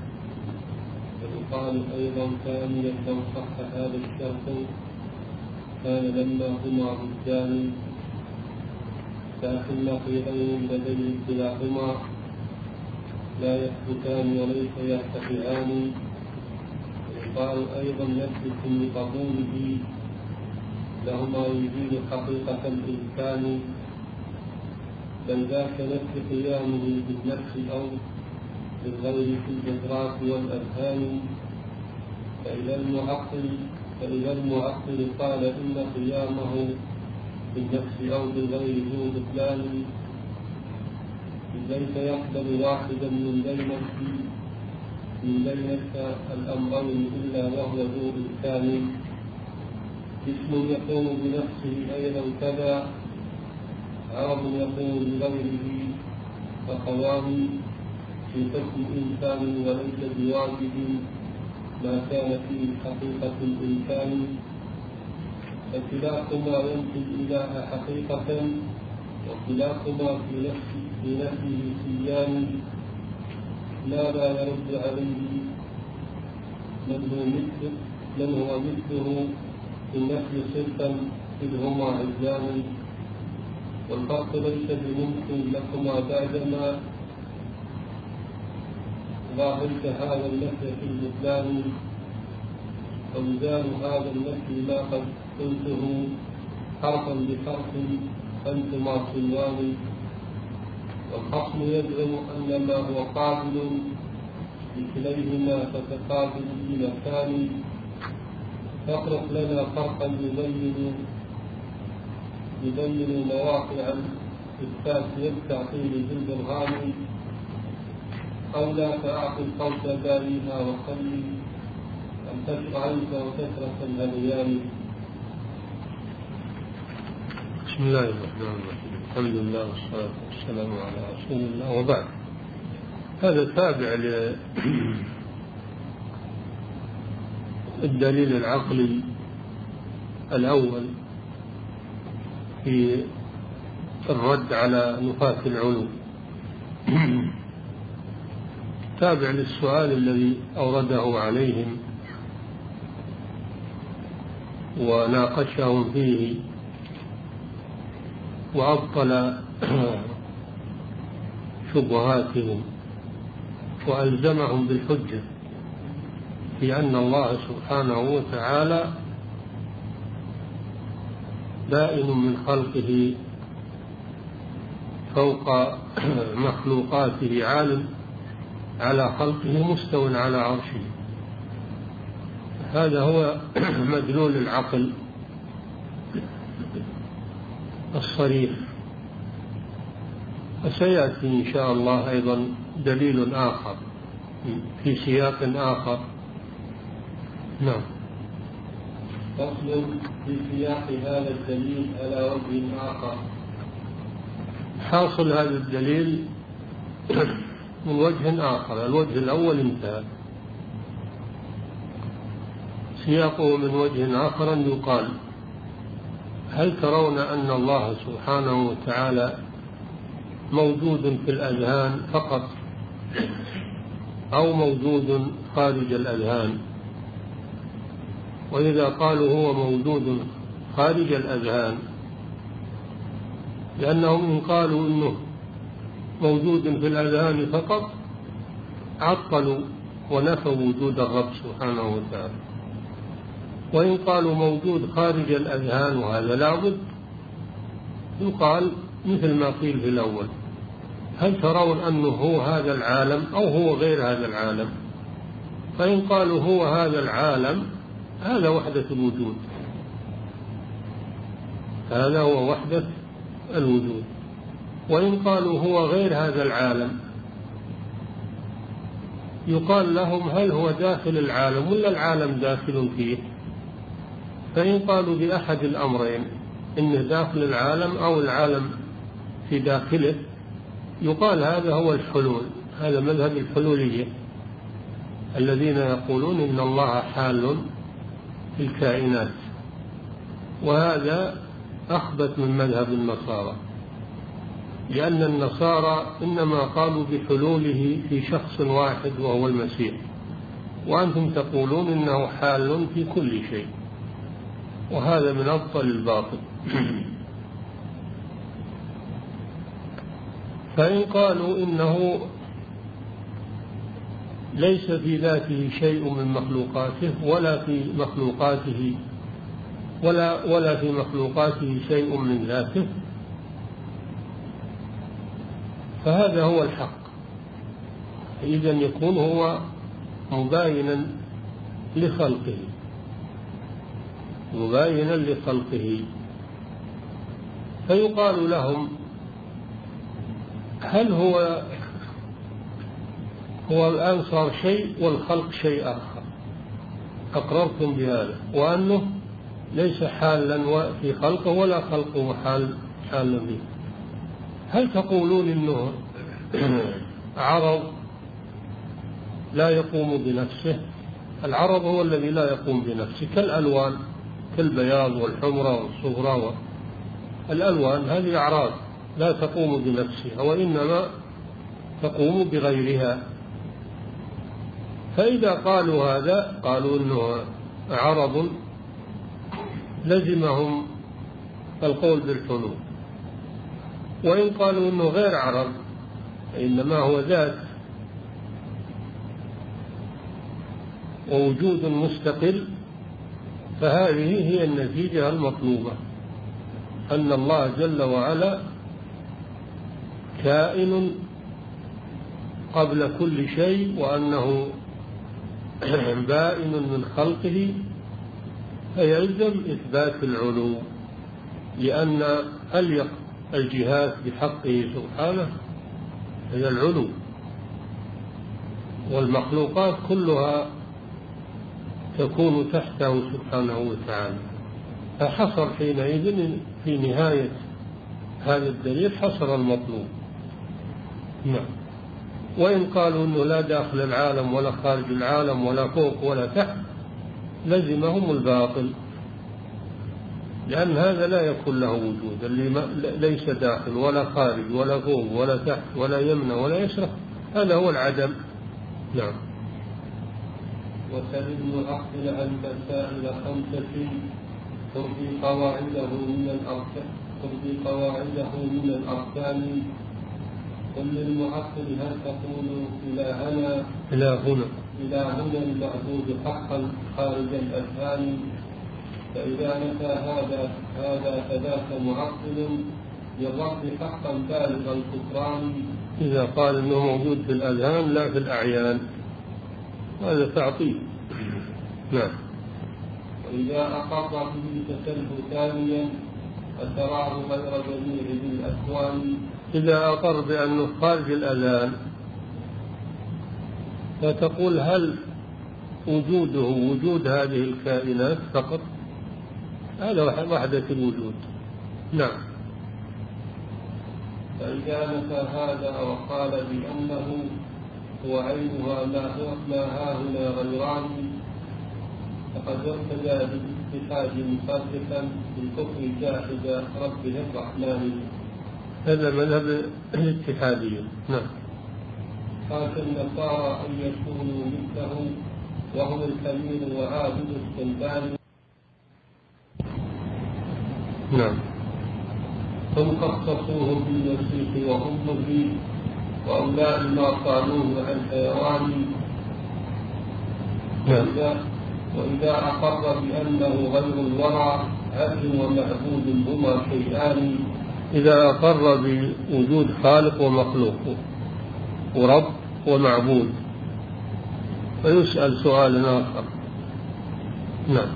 ويقال أيضا ثانيا لو صح هذا الشرط كان لما هما ضدان لكن نقيضين لديه كلاهما لا يثبتان وليس يرتفعان. ويقال أيضا يثبت لقبوله لهما يزيل حقيقة الإمكان، بل ذاك نفس قيامه بالنفس أو بالغير في الإدراك والأذهان. فإذا المعقل فإذا المعقل قال إن قيامه بالنفس أو بالغير ذو بطلان، ليس يقبل واحدا من بين من بين الأمرين إلا وهو ذو إمكان. جسم يقوم بنفسه أيضا كذا، عرض يقوم بغيره، فقوام في حكم إنسان وليس بواجب ما كان فيه حقيقة الإمكان. فكلاهما ينفي الإله حقيقة وكلاهما في نفسه في نفسه سيان. لا لا يرد عليه من هو مثله من هو مثله في النفي صرفا إذ هما عزان. والفرق ليس بممكن لكما بعدما ظاهرت هذا النفي في البطلان. وميزان هذا النفي ما قد قلته حرفا بحرف أنتما صنوان. والخصم يزعم أن ما هو قابل لكليهما فتقابل في مكان. فاقرأ لنا فرقا يبين يبين مواقع الإثبات والتعطيل بالبرهان، أو لا تعقل قوس باريها وخلي أن تشرع عنك وكثرة الهذيان. بسم الله الرحمن الرحيم. الحمد لله والصلاة والسلام على رسول الله، وبعد. هذا تابع للدليل العقلي الأول في الرد على نفاة العلو، تابع للسؤال الذي أورده عليهم وناقشهم فيه وأبطل شبهاتهم وألزمهم بالحجة في أن الله سبحانه وتعالى بائن من خلقه فوق مخلوقاته، عالم على خلقه مستو على عرشه. هذا هو مدلول العقل الصريح وسيأتي إن شاء الله أيضا دليل آخر في سياق آخر. نعم. فصل في سياق هذا الدليل على وجه آخر. حاصل هذا الدليل من وجه آخر، الوجه الأول انتهى. سياقه من وجه آخر أن يقال: هل ترون أن الله سبحانه وتعالى موجود في الأذهان فقط أو موجود خارج الأذهان؟ وإذا قالوا هو موجود خارج الأذهان، لأنهم إن قالوا إنه موجود في الأذهان فقط عطلوا ونفوا وجود الرب سبحانه وتعالى. وإن قالوا موجود خارج الأذهان وهذا لابد، يقال مثل ما قيل في الأول: هل ترون أنه هو هذا العالم أو هو غير هذا العالم؟ فإن قالوا هو هذا العالم هذا وحدة الوجود، هذا هو وحدة الوجود. وإن قالوا هو غير هذا العالم يقال لهم: هل هو داخل العالم ولا العالم داخل فيه؟ فإن قالوا بأحد الأمرين، إنه داخل العالم أو العالم في داخله، يقال هذا هو الحلول. هذا مذهب الحلولية الذين يقولون إن الله حال في الكائنات، وهذا أخبث من مذهب النصارى، لأن النصارى إنما قالوا بحلوله في شخص واحد وهو المسيح، وأنتم تقولون إنه حال في كل شيء، وهذا من أبطل الباطل. فإن قالوا إنه ليس في ذاته شيء من مخلوقاته ولا في مخلوقاته ولا ولا في مخلوقاته شيء من ذاته، فهذا هو الحق. إذن يكون هو مباينا لخلقه مباينا لخلقه فيقال لهم: هل هو هو الآن صار شيء والخلق شيء آخر؟ أقررتم بهذا، وأنه ليس حالا في خلقه ولا خلقه حال حالا به. هل تقولون إنه عرض لا يقوم بنفسه؟ العرض هو الذي لا يقوم بنفسه، كالألوان، كالبياض والحمرة والصفراء. الألوان هذه أعراض لا تقوم بنفسها وإنما تقوم بغيرها. فإذا قالوا هذا قالوا إنه عرض لزمهم القول بالحلول. وإن قالوا إنه غير عرض إنما هو ذات ووجود مستقل، فهذه هي النتيجة المطلوبة، أن الله جل وعلا كائن قبل كل شيء، وأنه بائن من خلقه، فيلزم إثبات العلو، لأن أليق الجهات بحقه سبحانه هي العلو، والمخلوقات كلها تكون تحته سبحانه وتعالى. فحصر حينئذ في نهاية هذا الدليل حصر المطلوب. نعم. وإن قالوا أنه لا داخل العالم ولا خارج العالم ولا فوق ولا تحت لزمهم الباطل، لأن هذا لا يكون له وجود، اللي ليس داخل ولا خارج ولا فوق ولا تحت ولا يمنى ولا يسرى، هذا هو العدم. نعم. وسل المعقل عن مسائل خمسة ترضي قواعده من الأركان ترضي قواعده من الأركان. قل للمعقل: هل تقول إلهنا إلى هنا إلهنا المعبود حقا خارج الأذهان؟ فإذا نفى هذا هذا فذاك معقل للرب حقا بالغ الكفران. إذا قال إنه موجود في الأذهان لا في الأعيان، هذا تعطيل. نعم. وإذا أقر به تسله ثانيا فتراه غير جميع ذي الأكوان. إذا أقر بأنه خارج الأذان فتقول هل وجوده وجود هذه الكائنات فقط؟ هذا وحدة الوجود. نعم. فإذا نفى هذا وقال بأنه هو عينها ما هو ما هاهنا غيران فقد ارتدى بالاتحاد مصدقا بالكفر جاحد ربه الرحمن. هذا مذهب الاتحادية. نعم. خاف النصارى أن يكونوا مثله وهم الكبير وعابد السلطان. نعم. هم خصصوه بالنسيق وهم به وأولئك ما قالوه عن حيوان. نعم. وإذا أقر بأنه غير الورى عبد ومعبود هما شيئان. إذا أقر بوجود خالق ومخلوق ورب ومعبود فيسأل سؤال آخر. نعم.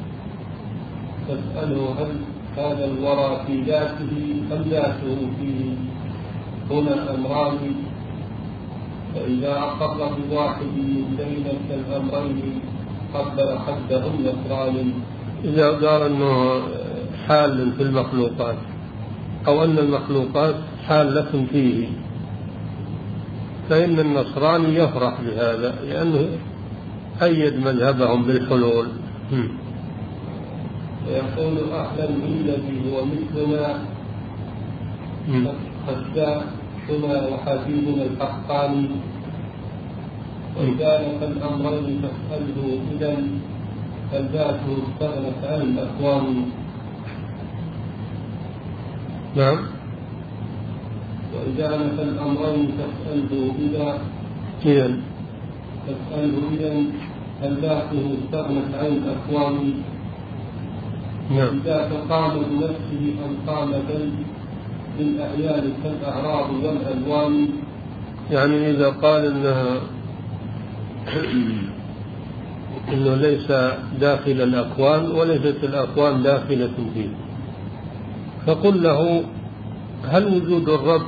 تسأله هل هذا الورى في ذاته أم ذاته فيه؟ هنا أمران. فإذا أقر بواحد من ذلك الأمرين قبل حده النصراني. إذا قال أنه حال في المخلوقات أو أن المخلوقات حالة فيه فإن النصراني يفرح بهذا لأنه أيد مذهبهم بالحلول. ويقول أهلا بالذي هو مثلنا خشاعنا وحبيبنا الحقاني. وإذا نفى الأمرين فاسأله إذن فالذاته استغنت عن الأكوان. نعم. وإذا نفى الأمرين فاسأله إذا إذن فاسأله إذن فالذاته استغنت عن الأكوان. نعم. إذا فقام بنفسه أم قام بل بالأعيان كالأعراض والألوان. يعني إذا قال إنها إنه ليس داخل الأكوان وليست الأكوان داخلة فيه فقل له هل وجود الرب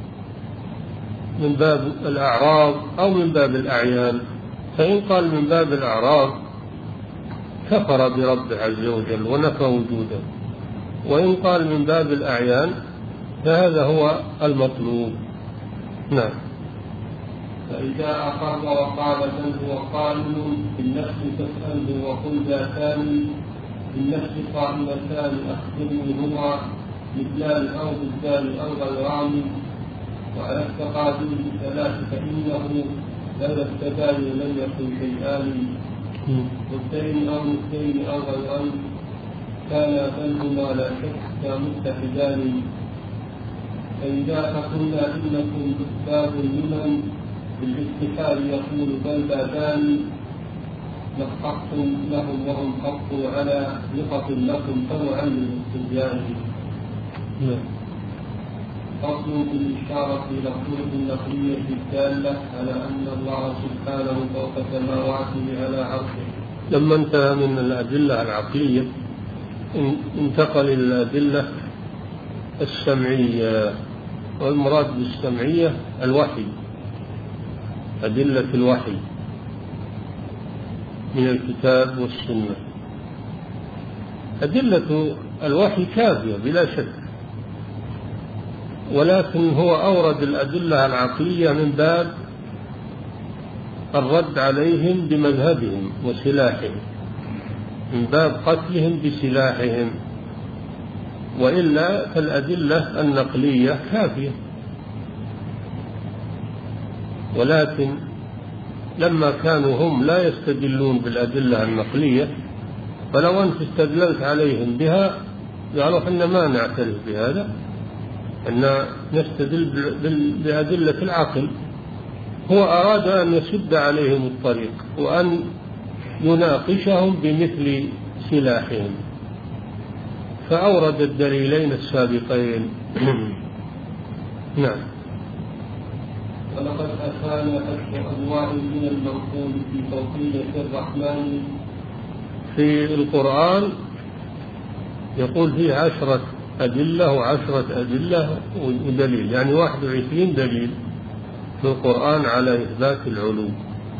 من باب الأعراض أو من باب الأعيان؟ فإن قال من باب الأعراض كفر برب عز وجل ونفى وجوده، وإن قال من باب الأعيان فهذا هو المطلوب. نعم. فإذا أقر وقال بل هو قائم بالنفس تسأله وقل ذاتان بالنفس قائمتان أخبرني هما مثلان أو ضدان أو غيران. وعلى التقادم بالثلاث فإنه لولا التباين لم يكن شيئان ضدين أو مثلين أو غيران كان بل هما لا شك متحدان. فإذا فقلنا إنكم باب لمن بالاتحاد يقول بل بابان نحقتم لهم وهم حقوا على نقط لكم فنعلم الاستبيان. فصل بالإشارة إلى الطرق النقلية الدالة على أن الله سبحانه فوق سماواته على عرشه. لما انتهى من الأدلة العقلية انتقل إلى الأدلة السمعية، والمراد بالسمعية الوحي، أدلة الوحي من الكتاب والسنة. أدلة الوحي كافية بلا شك، ولكن هو أورد الأدلة العقلية من باب الرد عليهم بمذهبهم وسلاحهم، من باب قتلهم بسلاحهم، وإلا فالأدلة النقلية كافية. ولكن لما كانوا هم لا يستدلون بالأدلة النقلية فلو أنت استدللت عليهم بها قالوا إحنا ما نعترف بهذا، أن نستدل بأدلة العقل. هو أراد أن يسد عليهم الطريق وأن يناقشهم بمثل سلاحهم، فأورد الدليلين السابقين. نعم. ولقد أتانا أشهر أنواع من المنقول في توحيد الرحمن. في القرآن يقول فيه عشرة أدلة وعشرة أدلة ودليل، يعني واحد وعشرين دليل في القرآن على إثبات العلو.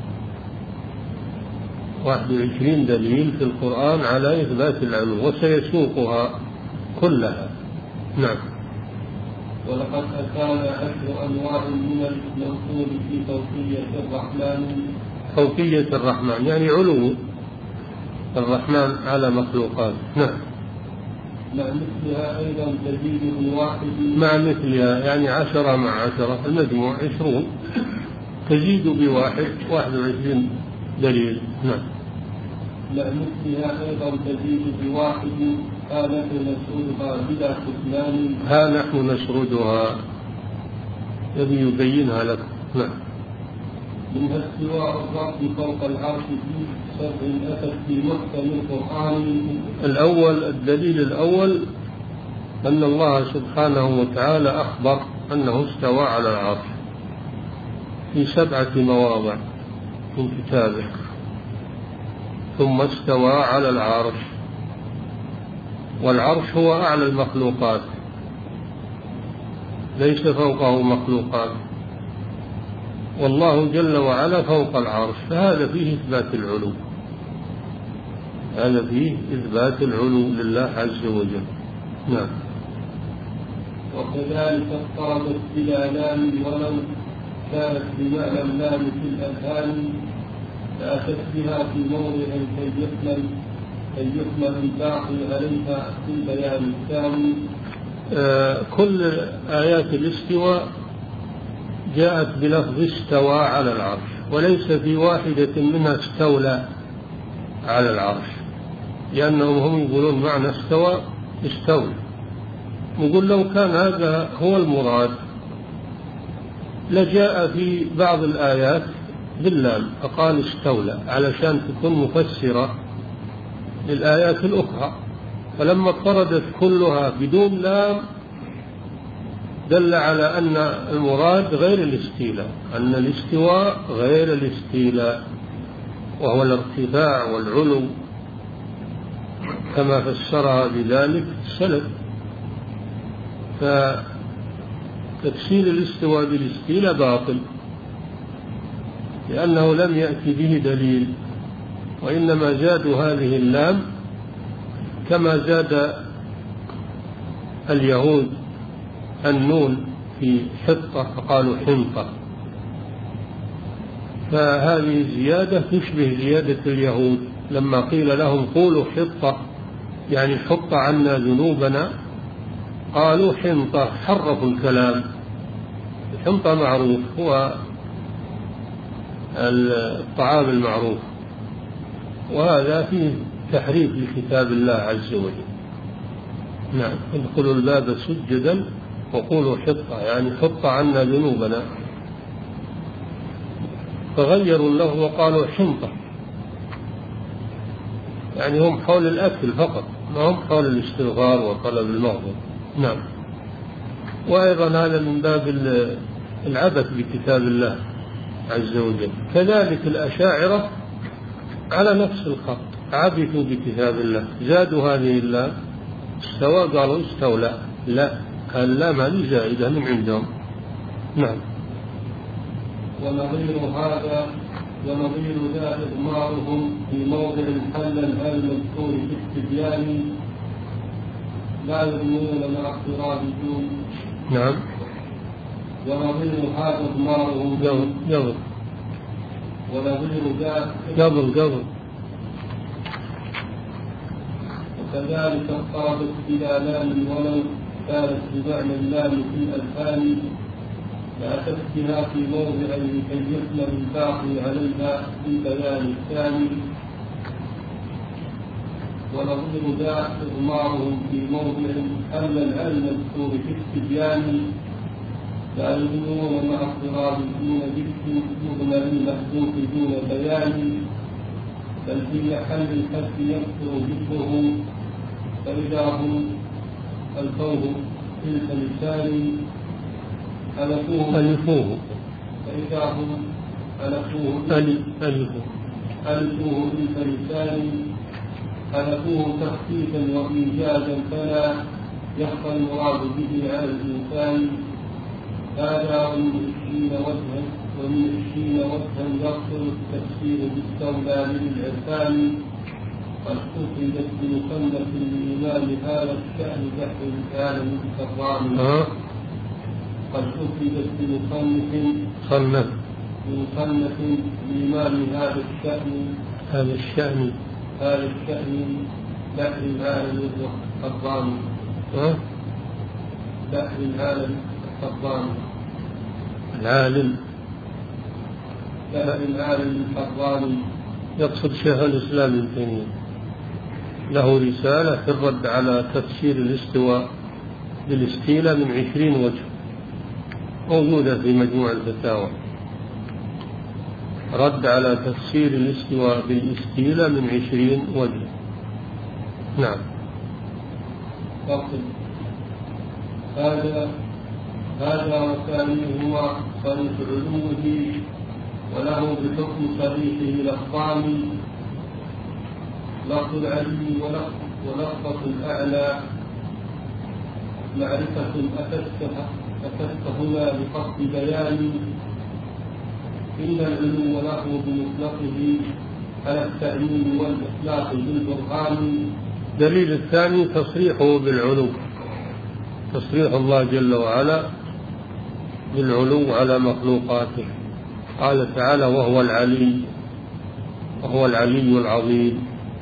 واحد وعشرين دليل في القرآن على إثبات العلو، وسيسوقها كلها. نعم. ولقد أتانا عشر أنواع من الموصول في فوقية الرحمن. فوقية الرحمن يعني علو الرحمن على مخلوقات. نعم. مع مثلها أيضا تزيد بواحد. مع مثلها يعني عشرة مع عشرة، المجموع عشرون، تزيد بواحد، واحد وعشرين دليل. نعم. مع مثلها أيضا تزيد بواحد. ها نحن نسردها بلا كتمان. ها نحن نسردها الذي يبينها لك. نعم. منها استواء الرب فوق العرش في سبع أتت في محكم القرآن. الأول، الدليل الأول أن الله سبحانه وتعالى أخبر أنه استوى على العرش في سبعة مواضع من كتابه، ثم استوى على العرش، والعرش هو أعلى المخلوقات، ليس فوقه مخلوقات، والله جل وعلا فوق العرش، فهذا فيه إثبات العلو، هذا فيه إثبات العلو لله عز وجل. نعم. وكذلك اضطردت بالآلام ولو كانت بمعنى اللام في الأذهان، فأتت بها في موضع كي يحمل كي يحمل الباقي عليها في البيان الثاني. آه كل آيات الاستواء جاءت بلفظ استوى على العرش، وليس في واحدة منها استولى على العرش، لأنهم هم يقولون معنى استوى استولى. نقول لو كان هذا هو المراد لجاء في بعض الآيات باللام فقال استولى علشان تكون مفسرة للآيات الأخرى، فلما اضطردت كلها بدون لام دل على أن المراد غير الاستيلاء، أن الاستواء غير الاستيلاء، وهو الارتفاع والعلو كما فسرها بذلك السلف. فتفسير الاستواء بالاستيلاء باطل، لأنه لم يأتي به دليل، وإنما زادوا هذه اللام كما زاد اليهود النون في حطة فقالوا حنطة، فهذه الزيادة تشبه زيادة اليهود لما قيل لهم قولوا حطة يعني حط عنا ذنوبنا، قالوا حنطة، حرفوا الكلام. الحنطة معروف هو الطعام المعروف، وهذا فيه تحريف لكتاب الله عز وجل. نعم. ادخلوا الباب سجدا وقولوا حطة يعني حط عنا ذنوبنا، فغيروا له وقالوا حنطة، يعني هم حول الأكل فقط، ما هم حول الاستغفار وطلب المغفرة. نعم. وأيضا هذا من باب العبث بكتاب الله عز وجل. كذلك الأشاعرة على نفس الخط، عبثوا بكتاب الله، زادوا هذه اللام استوى قالوا استولى، لا، اللام هذه زائدة من عندهم. نعم. ونظير هذا ونظير ذا إضمارهم في موضع حل الآل المذكور في التبيان لا يؤمنون مع اقتراب الدون. نعم. ونظير هذا إضمارهم قبل قبل ونظير ذا قبل قبل وكذلك اضطربت بلا لام ولو كانت بمعنى اللام في الأذهان، فأتت بها في موضع لكي يحمل الباقي عليها في البيان الثاني. ونظير ذا إضمارهم في موضع حل الآل المذكور في التبيان لا يؤمنون مع اضطراب دون ذكر يغنى المحذوف دون بيان، بل في حل الحد يكثر ذكره فإذا هم ألفوه تلك اللسان ألفوه ألفوه فإذا هم ألفوه ألفوه ألفوه تلك اللسان ألفوه تخفيفا وإيجازا فلا يخفى المراد به على الإنسان هذا من عشرين وجها ومن عشرين وجها يقصر التفسير باستولى للعرفان. قد أخرجت بمصنف الإمام هذا الشأن بحر العالم الكرام. قد أخرجت بمصنف صنف بمصنف الإمام هذا الشأن هذا الشأن هذا الشأن بحر العالم الكرام. بحر العالم الكرام العالم بحر العالم الكرام. يقصد شيخ الإسلام ابن تيمية له رسالة في الرد على تفسير الاستواء بالاستيلاء من عشرين وجه موجودة في مجموع الفتاوى. رد على تفسير الاستواء بالاستيلاء من عشرين وجه. نعم. هذا هذا وثانيه هو صريح علوه وله بحكم صريحه لفظان لفظ العلي ولفظ الأعلى معرفة أتتهما بقصد بيان إن العلو له بمطلقه على التأمين والإطلاق بالبرهان. دليل الثاني تصريحه بالعلو، تصريح الله جل وعلا بالعلو على مخلوقاته. قال تعالى وهو العلي وهو العلي العظيم.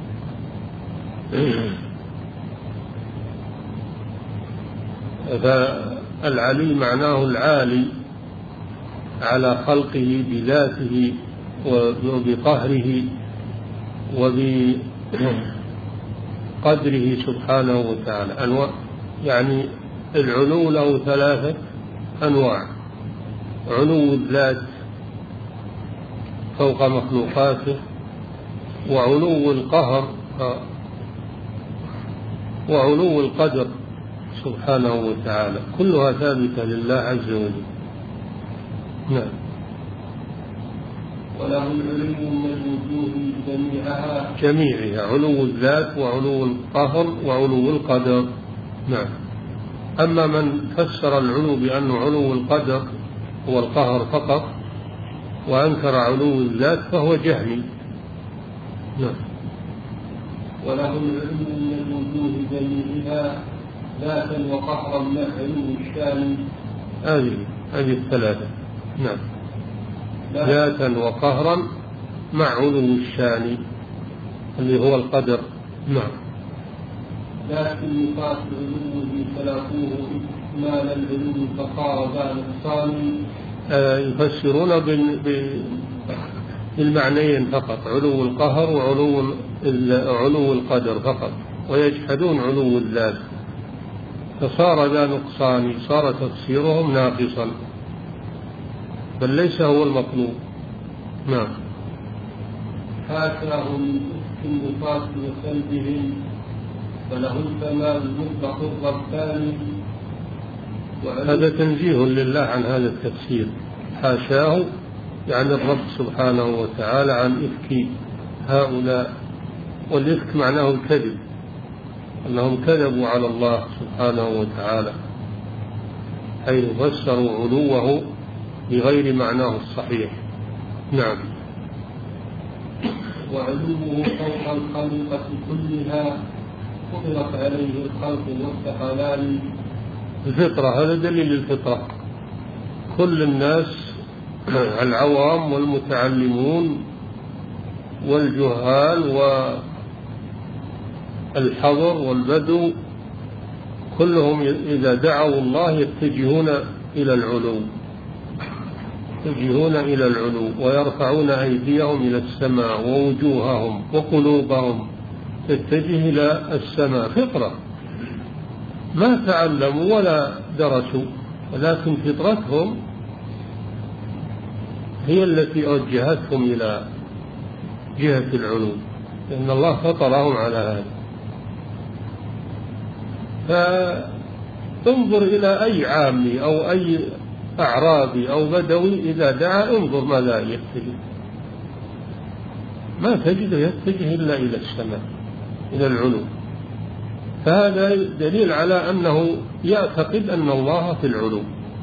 فالعلي معناه العالي على خلقه بذاته وبقهره وبقدره سبحانه وتعالى. أنواع يعني العلو له ثلاثة أنواع: علو الذات فوق مخلوقاته، وعلو القهر، وعلو القدر سبحانه وتعالى، كلها ثابتة لله عز وجل. نعم. وله العلو من الوجوه جميعها جميعها علو الذات وعلو القهر وعلو القدر. نعم. أما من فسر العلو بأنه علو القدر والقهر فقط وأنكر علو الذات فهو جهمي. نعم. وله العلم من الوجوه جميعها ذاتا وقهرا مع علو الشان. هذه هذه الثلاثة. نعم. ذاتا وقهرا مع علو الشان اللي هو القدر. نعم. لكن نقاط علوه تلاقوه إكمال العلو فصار ذا نقصان. يفسرون بالمعنيين فقط، علو القهر وعلو علو القدر فقط، ويجحدون علو الذات، فصار ذا نقصان، صار تفسيرهم ناقصا، بل ليس هو المطلوب. نعم. حاشاه من إفك النفاق وسلبهم فله الكمال المطلق الرباني. هذا تنزيه لله عن هذا التفسير، حاشاه يعني الرب سبحانه وتعالى عن إفك هؤلاء، والإفك معناه الكذب، أنهم كذبوا على الله سبحانه وتعالى حيث فسروا علوه بغير معناه الصحيح. نعم. وعلوه فوق الخليقة كلها فطرت عليه الخلق والثقلان. الفطرة، هذا دليل الفطرة، كل الناس العوام والمتعلمون والجهال والحضر والبدو كلهم إذا دعوا الله يتجهون إلى العلو، يتجهون إلى العلو ويرفعون أيديهم إلى السماء ووجوههم وقلوبهم تتجه إلى السماء. فطرة، ما تعلموا ولا درسوا، ولكن فطرتهم هي التي أوجهتهم إلى جهة العلو، لأن الله فطرهم على هذا. فانظر إلى أي عامي أو أي أعرابي أو بدوي إذا دعا، انظر ماذا يتجه، ما تجده يتجه إلا إلى السماء، إلى العلو. فهذا دليل على أنه يعتقد أن الله في العلو،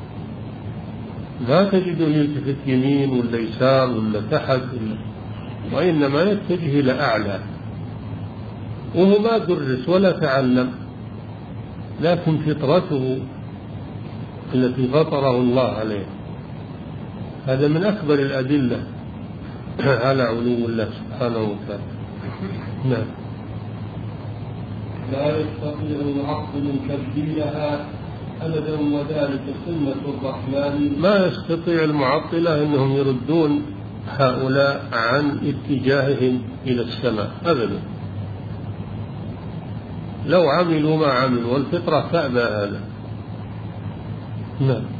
لا تجده يلتفت يمين ولا يسار ولا تحت، وإنما يتجه إلى أعلى، وهو ما درس ولا تعلم، لكن فطرته التي فطره الله عليه. هذا من أكبر الأدلة على علو الله سبحانه وتعالى. نعم. لا يستطيع العقل تبديلها أبدا، وذلك سنة الرحمن. ما يستطيع المعطلة أنهم يردون هؤلاء عن اتجاههم إلى السماء أبدا، لو عملوا ما عملوا، والفطرة تأبى هذا. نعم.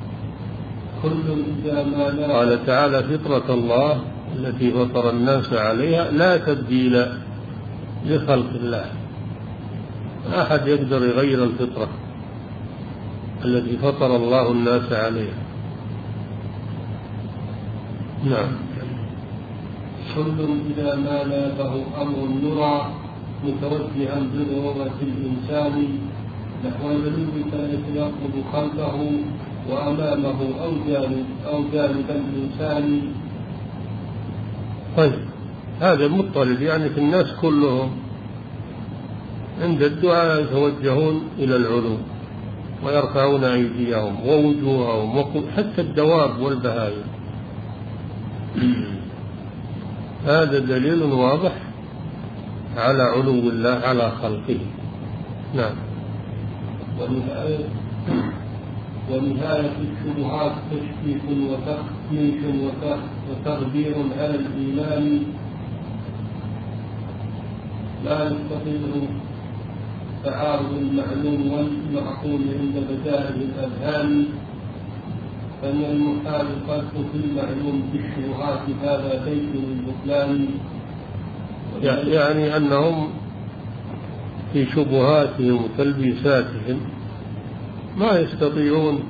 قال تعالى: فطرة الله التي فطر الناس عليها لا تبديل لخلق الله. أحد يقدر يغير الفطرة التي فطر الله الناس عليها. نعم. كل إذا ما نابه أمر نرى متوجها بضرورة الإنسان نحو العلو كان يطلب خلفه وأمامه أو جانب أو جانب الإنسان. طيب، هذا مضطرد، يعني في الناس كلهم عند الدعاء يتوجهون إلى العلو ويرفعون أيديهم ووجوههم، حتى الدواب والبهائم. هذا دليل واضح على علو الله على خلقه. نعم. ونهاية, ونهاية الشبهات تشكيك وتخفيف وتغبير على الإيمان. لا يستطيع تعارض المعلوم والمعقول عند بدائل الأذهان، فإن المحال قذف في المعلوم بالشبهات هذا بيت البطلان. يعني أنهم في شبهاتهم وتلبيساتهم ما يستطيعون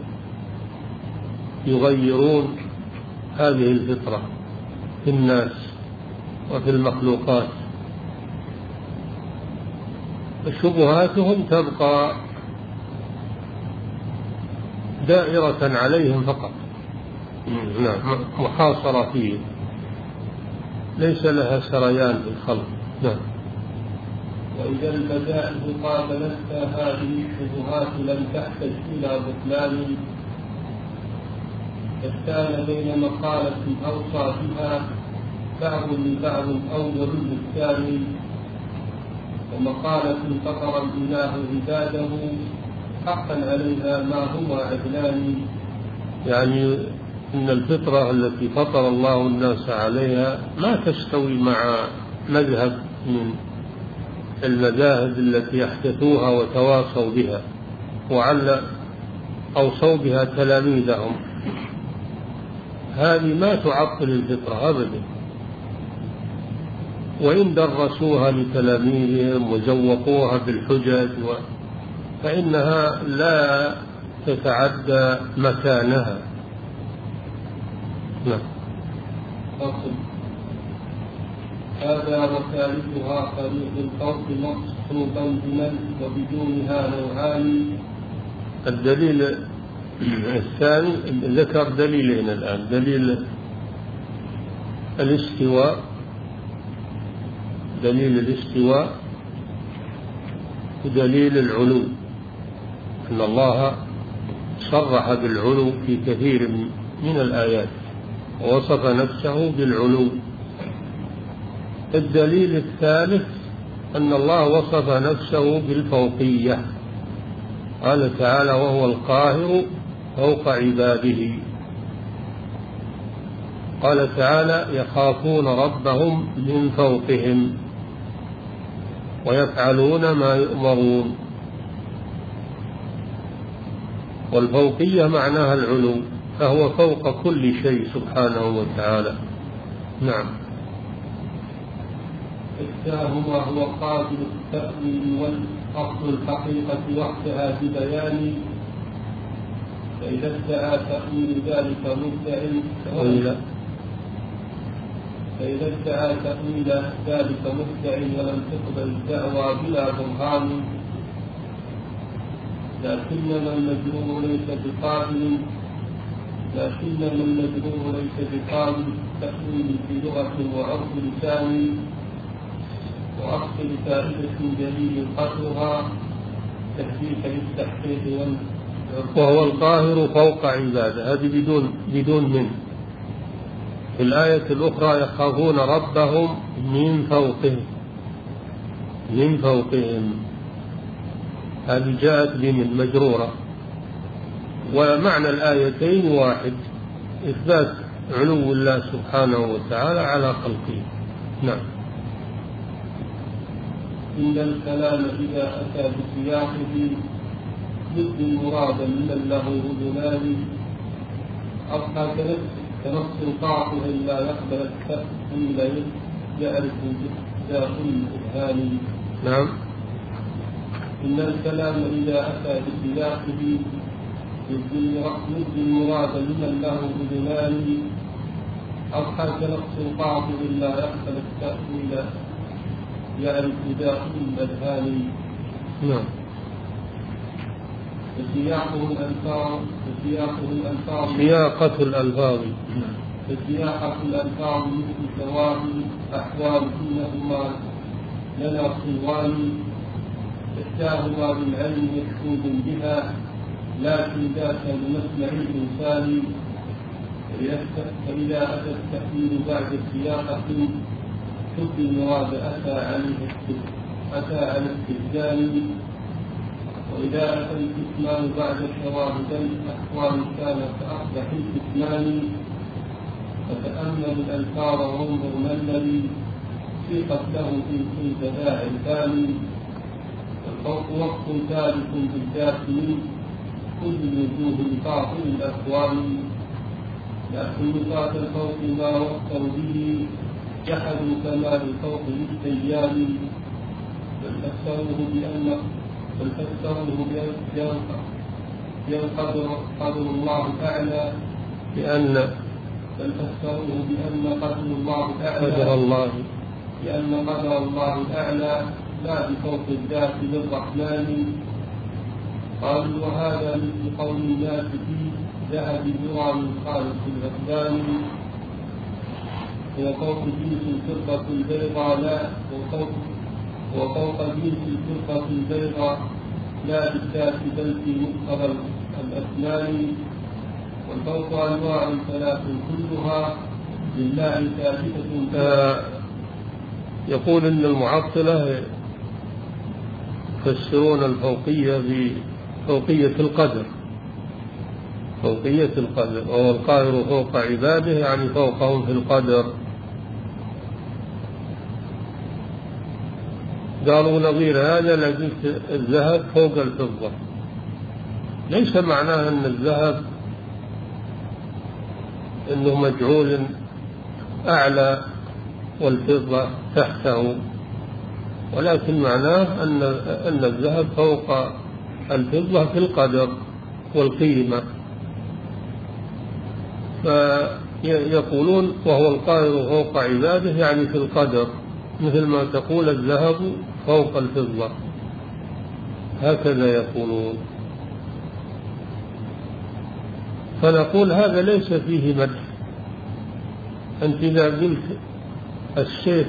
يغيرون هذه الفطرة في الناس وفي المخلوقات، شبهاتهم تبقى دائرة عليهم فقط، نعم، محاصرة فيه، ليس لها سريان في الخلق. نعم. وإذا البدائل قابلتها هذه الشبهات لم تحتج إلى بطلان، كان بين مقالة أوصى بها بعض لبعض أول للثاني، ومقالة فطر الإله عباده حقا عليها ما هو عدلان. يعني إن الفطرة التي فطر الله الناس عليها ما تستوي مع مذهب من المذاهب التي احدثوها وتواصوا بها وعلى أوصوا بها تلاميذهم. هذه ما تعطل الفطرة أبدا، وإن درسوها لتلاميذهم وزوقوها بالحجج فإنها لا تتعدى مكانها. نعم. هذا وثالثها طريق الفوق مقصودا بمن وبدونها نوعان. الدليل الثاني ذكر دليلين الآن، دليل الاستواء دليل الاستواء ودليل العلو، أن الله صرح بالعلو في كثير من الآيات ووصف نفسه بالعلو. الدليل الثالث أن الله وصف نفسه بالفوقية، قال تعالى: وهو القاهر فوق عباده. قال تعالى: يخافون ربهم من فوقهم ويفعلون ما يؤمرون. والفوقية معناها العلو، فهو فوق كل شيء سبحانه وتعالى. نعم. إحداهما هو قابل التأويل والأصل الحقيقة وحدها ببيان، فإذا ادعى تأويل ذلك مدع فإذا ادعى تأويل ذلك مدع ولم تقبل الدعوى بلا برهان، لكنما المجرور ليس بقابل لكنما المجرور ليس بقابل التحويل في لغة وعرف لسان وأصل فائدة دليل قدرها تحديث للتحقيق وهو القاهر فوق عباده. هذه بدون بدون من. في الآية الأخرى يخافون ربهم من فوقهم من فوقهم هذه جاءت بمن مجرورة. ومعنى الآيتين واحد، إثبات علو الله سبحانه وتعالى على خلقه. نعم. إن الكلام إذا أتى بسياقه ضد المراد من له أذنان أبقى كنص قاطع لا يقبل التأويل يعرف جزاء الإبهام. نعم. إن الكلام إذا أتى بسياقه ضد المراد من له أذنان أبقى كنص قاطع لا يقبل التأويل يعرف جزاء الإبهام. نعم. وسياقه الألفاظ وسياقه الألفاظ سياقة الألفاظ وسياقة الألفاظ مثل سواء أحوال إنهما لنا صنوان إحداهما بالعلم مقصود بها لكن ذاك بمسمع الإنسان فإذا أتى التحليل بعد سياقة حب المراد أتى عليه أتى على استبدال وإذا أتى الكتمان بعد شواهد أحوال كان فأصبح الكتمان فتأمل الألفاظ وانظر ما الذي سيقت له إن كنت ذا عرفان الخوف وقت ثالث بالداخل كل الوجوه لباطل الأكوان لكن نقاط الخوف ما وفر به جحدوا كمال الخوف للديان بل فسروه بأن بل فسروه بأن قدر قدر الله أعلى بأن بل فسروه بأن قدر الله أعلى قدر الله لأن قدر الله أعلى لا بفوق الذات للرحمن. قالوا وهذا مثل قول الناس في ذهب يرى من خالص الأقدام وفوق جنس الفرقة البيضاء لا وفوق وفوق جنس الفرقة البيضاء لا بالذات بل في مقتضى الأسنان والفوق أنواع ثلاث كلها لله ثابتة. آه يقول إن المعطلة يفسرون الفوقية بفوقية القدر فوقية القدر وهو القاهر فوق عباده يعني فوقهم في القدر. قالوا نظير هذا لقلت الذهب فوق الفضة ليس معناه أن الذهب أنه مجعول أعلى والفضة تحته ولكن معناه أن أن الذهب فوق الفضة في القدر والقيمة. فيقولون وهو القاهر فوق عباده يعني في القدر مثل ما تقول الذهب فوق الفضة هكذا يقولون. فنقول هذا ليس فيه مدح. أنت إذا قلت السيف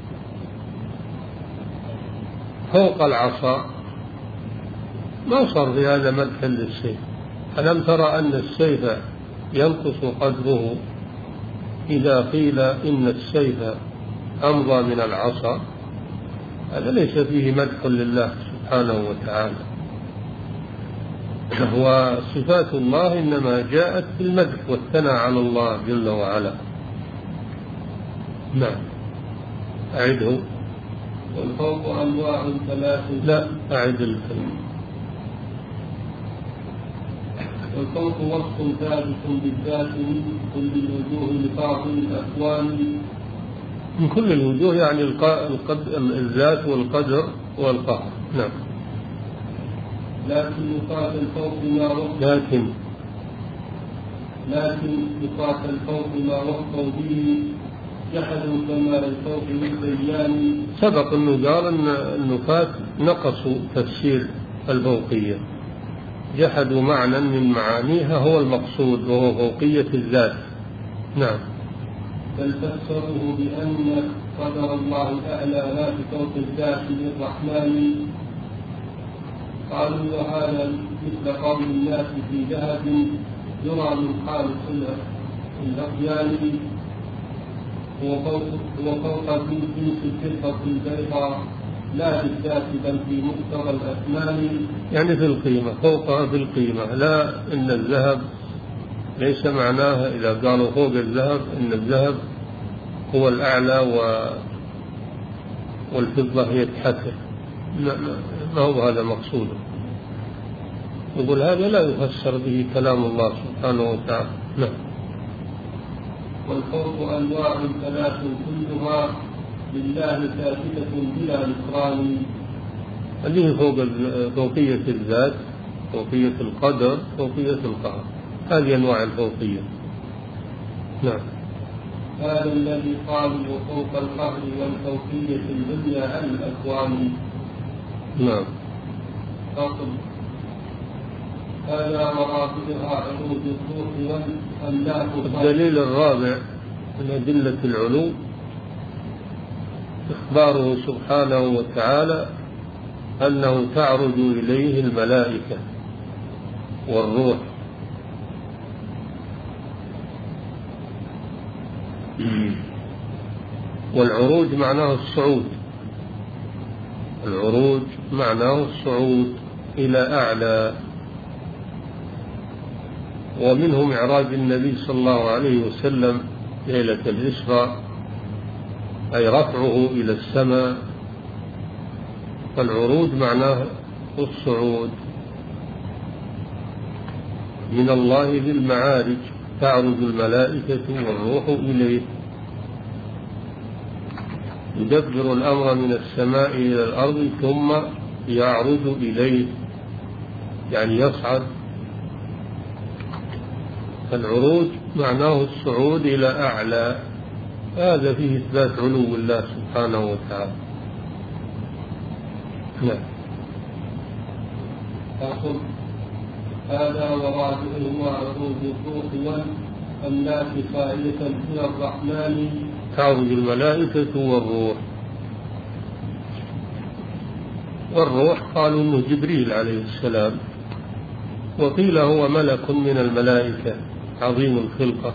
فوق العصا ما صار في هذا مدح للسيف. ألم ترى أن السيف ينقص قدره إذا قيل إن السيف أمضى من العصا؟ هذا ليس فيه مدح لله سبحانه وتعالى. وصفات الله إنما جاءت بالمدح والثناء على الله جل وعلا. نعم. أعده. والفوق أنواع ثلاث لا أعد الكلمة. والفوق وصف ثابت بالذات من كل الوجوه لباطل الأكوان من كل الوجوه يعني الذات والقدر والقهر. نعم. لكن نقاط الفوق ما وصف لكن لكن نقاط الفوق ما وصفوا به جحدوا كمال الفوق بالبيان. سبق أنه قال أن النفاة نقصوا تفسير الفوقية جحدوا معنى من معانيها هو المقصود وهو فوقية الذات. نعم. بل فسروه بأن قدر الله الأعلى لا بفوق الذات للرحمن. قالوا وهذا مثل قول الناس في ذهب يرى من خالص الأقيال وفوق جنس الفضة البيضاء لا بالذات بل في مقتضى الأثمان، يعني في القيمة، فوقها في القيمة، لا إن الذهب ليس معناها إذا قالوا فوق الذهب إن الذهب هو الأعلى و... والفضة هي تحته، ما هو هذا مقصوده. يقول هذا لا يفسر به كلام الله سبحانه وتعالى. نعم. والفوق أنواع ثلاث كلها لله ثابتة بلا نكران. اللي هي فوق فوقية الذات، فوقية القدر، فوقية القهر، هذه أنواع الفوقية. نعم. هذا الذي قالوا وفوق القهر والفوقية الدنيا عن الأكوان. نعم. فصل. هذا مراتبها عروض الروح والأملاك. الدليل الرابع من أدلة العلو إخباره سبحانه وتعالى أنه تعرج إليه الملائكة والروح. والعروج معناه الصعود، العروج معناه الصعود إلى أعلى. ومنه معراج النبي صلى الله عليه وسلم ليلة الإسراء، أي رفعه إلى السماء. فالعروج معناه الصعود من الله للمعارج، تعرج الملائكة والروح إليه، يدبر الأمر من السماء إلى الأرض ثم يعرج إليه، يعني يصعد. فالعروج معناه الصعود إلى أعلى، هذا فيه إثبات علو الله سبحانه وتعالى. نعم. أقول هذا وراجعه وعروض الروح والأملاك خائفة إلى الرحمن. تعرج الملائكة والروح، والروح قالوا إنه جبريل عليه السلام، وقيل هو ملك من الملائكة عظيم الخلقة.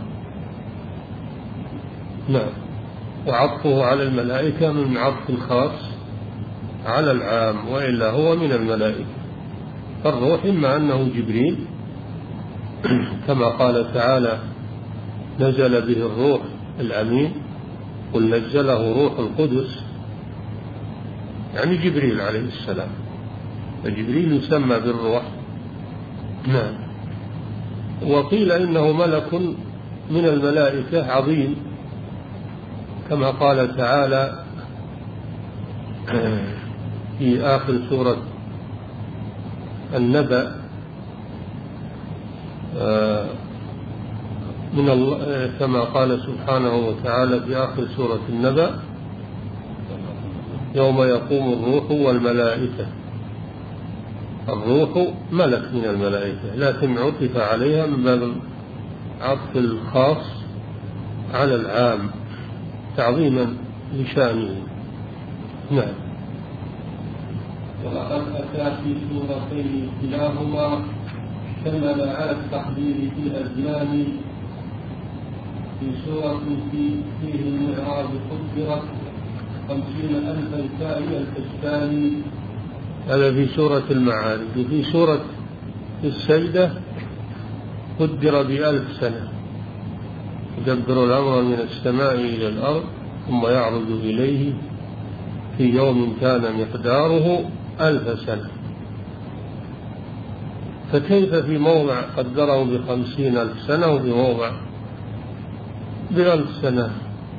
نعم. وعطفه على الملائكة من عطف الخاص على العام، وإلا هو من الملائكة. فالروح إما أنه جبريل كما قال تعالى نزل به الروح الأمين، قل نزله روح القدس، يعني جبريل عليه السلام، فجبريل يسمى بالروح. نعم. وقيل إنه ملك من الملائكة عظيم كما قال تعالى في آخر سورة النبأ من الله، كما قال سبحانه وتعالى في آخر سورة النبأ يوم يقوم الروح والملائكة. الروح ملك من الملائكة، لكن عطف عليها من باب عطف الخاص على العام تعظيما لشانه. نعم. ولقد أتى في سورتين كلاهما شمل على التحضير في الأزمان. في سورة فيه المعراج قدرت خمسين ألفا كائن الفستان، هذا في سورة المعارج. وفي سورة السجدة قدر بألف سنة، يدبر الأمر من السماء إلى الأرض ثم يعرض إليه في يوم كان مقداره ألف سنة. فكيف في موضع قدره بخمسين ألف سنة وفي موضع بألف سنة؟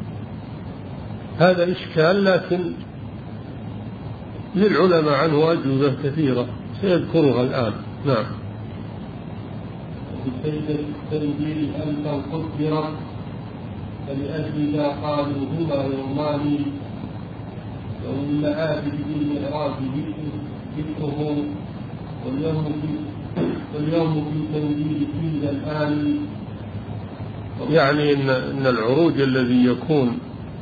هذا إشكال، لكن للعلماء عنه أجوبة كثيرة سيذكرها الآن. نعم. بسيد التنزيل ألفا قدرت فلأجل ذا قالوا هما يومان، يوم المعابد بالمعراج ذكره واليوم واليوم في تنزيل فيه الآن، يعني إن, إن العروج الذي يكون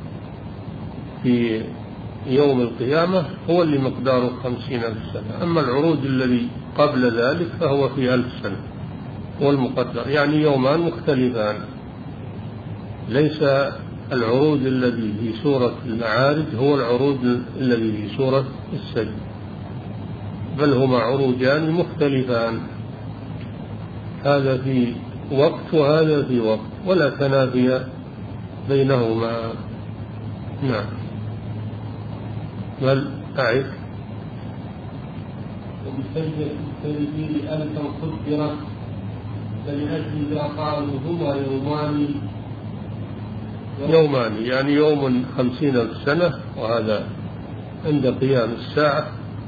في يوم القيامة هو اللي مقداره خمسين ألف سنة، أما العروج الذي قبل ذلك فهو في ألف سنة هو المقدر، يعني يومان مختلفان. ليس العروج الذي في سورة المعارج هو العروج الذي في سورة السجد، بل هما عروجان مختلفان، هذا في وقت وهذا في وقت ولا تنافي بينهما. نعم. بل أعد وبسجدة التنزيل ألفا قدرت فلأجل إذا قالوا هما يومان يومان يعني يوم خمسين ألف سنة، وهذا عند قيام الساعة،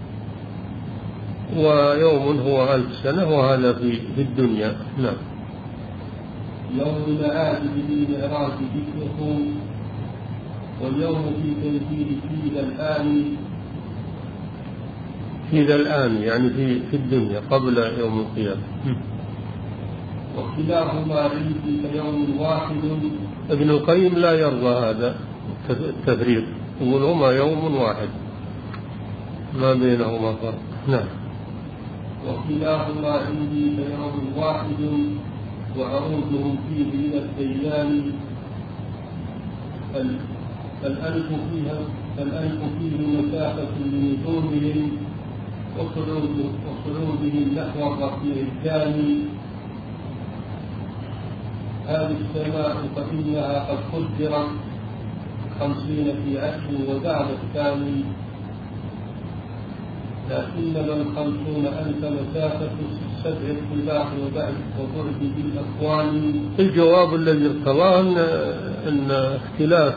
ويوم هو ألف سنة وهذا في, في الدنيا. نعم. يوم المآد بالمعراج ذكره، واليوم في تنزيل في ذا الآن، في ذا الآن يعني في, في الدنيا قبل يوم القيامة. وكلاهما عندي كيوم واحد. ابن القيم لا يرضى هذا التفريق، يقول هما يوم واحد ما بينهما فرق. نعم. وكلاهما عندي كيوم واحد وعروضهم فيه من الديان، فالألف فيها فالألف فيه مسافة لنزولهم وصعودهم نحو الرفيع الثاني. هذه السماء فإنها قد قدرت خمسين في عشر وبعد الثاني، لكنما الخمسون ألف مسافة السبع الطباع وبعد وبعد بالأكوان. الجواب الذي ارتضاه أن, أن اختلاف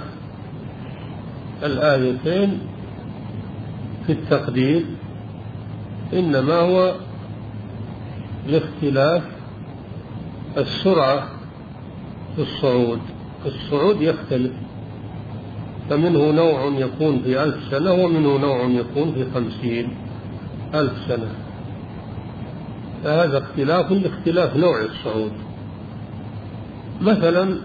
الآيتين في التقدير إنما هو لاختلاف السرعة في الصعود. الصعود يختلف، فمنه نوع يكون في ألف سنة ومنه نوع يكون في خمسين ألف سنة، فهذا اختلاف لاختلاف نوع الصعود. مثلا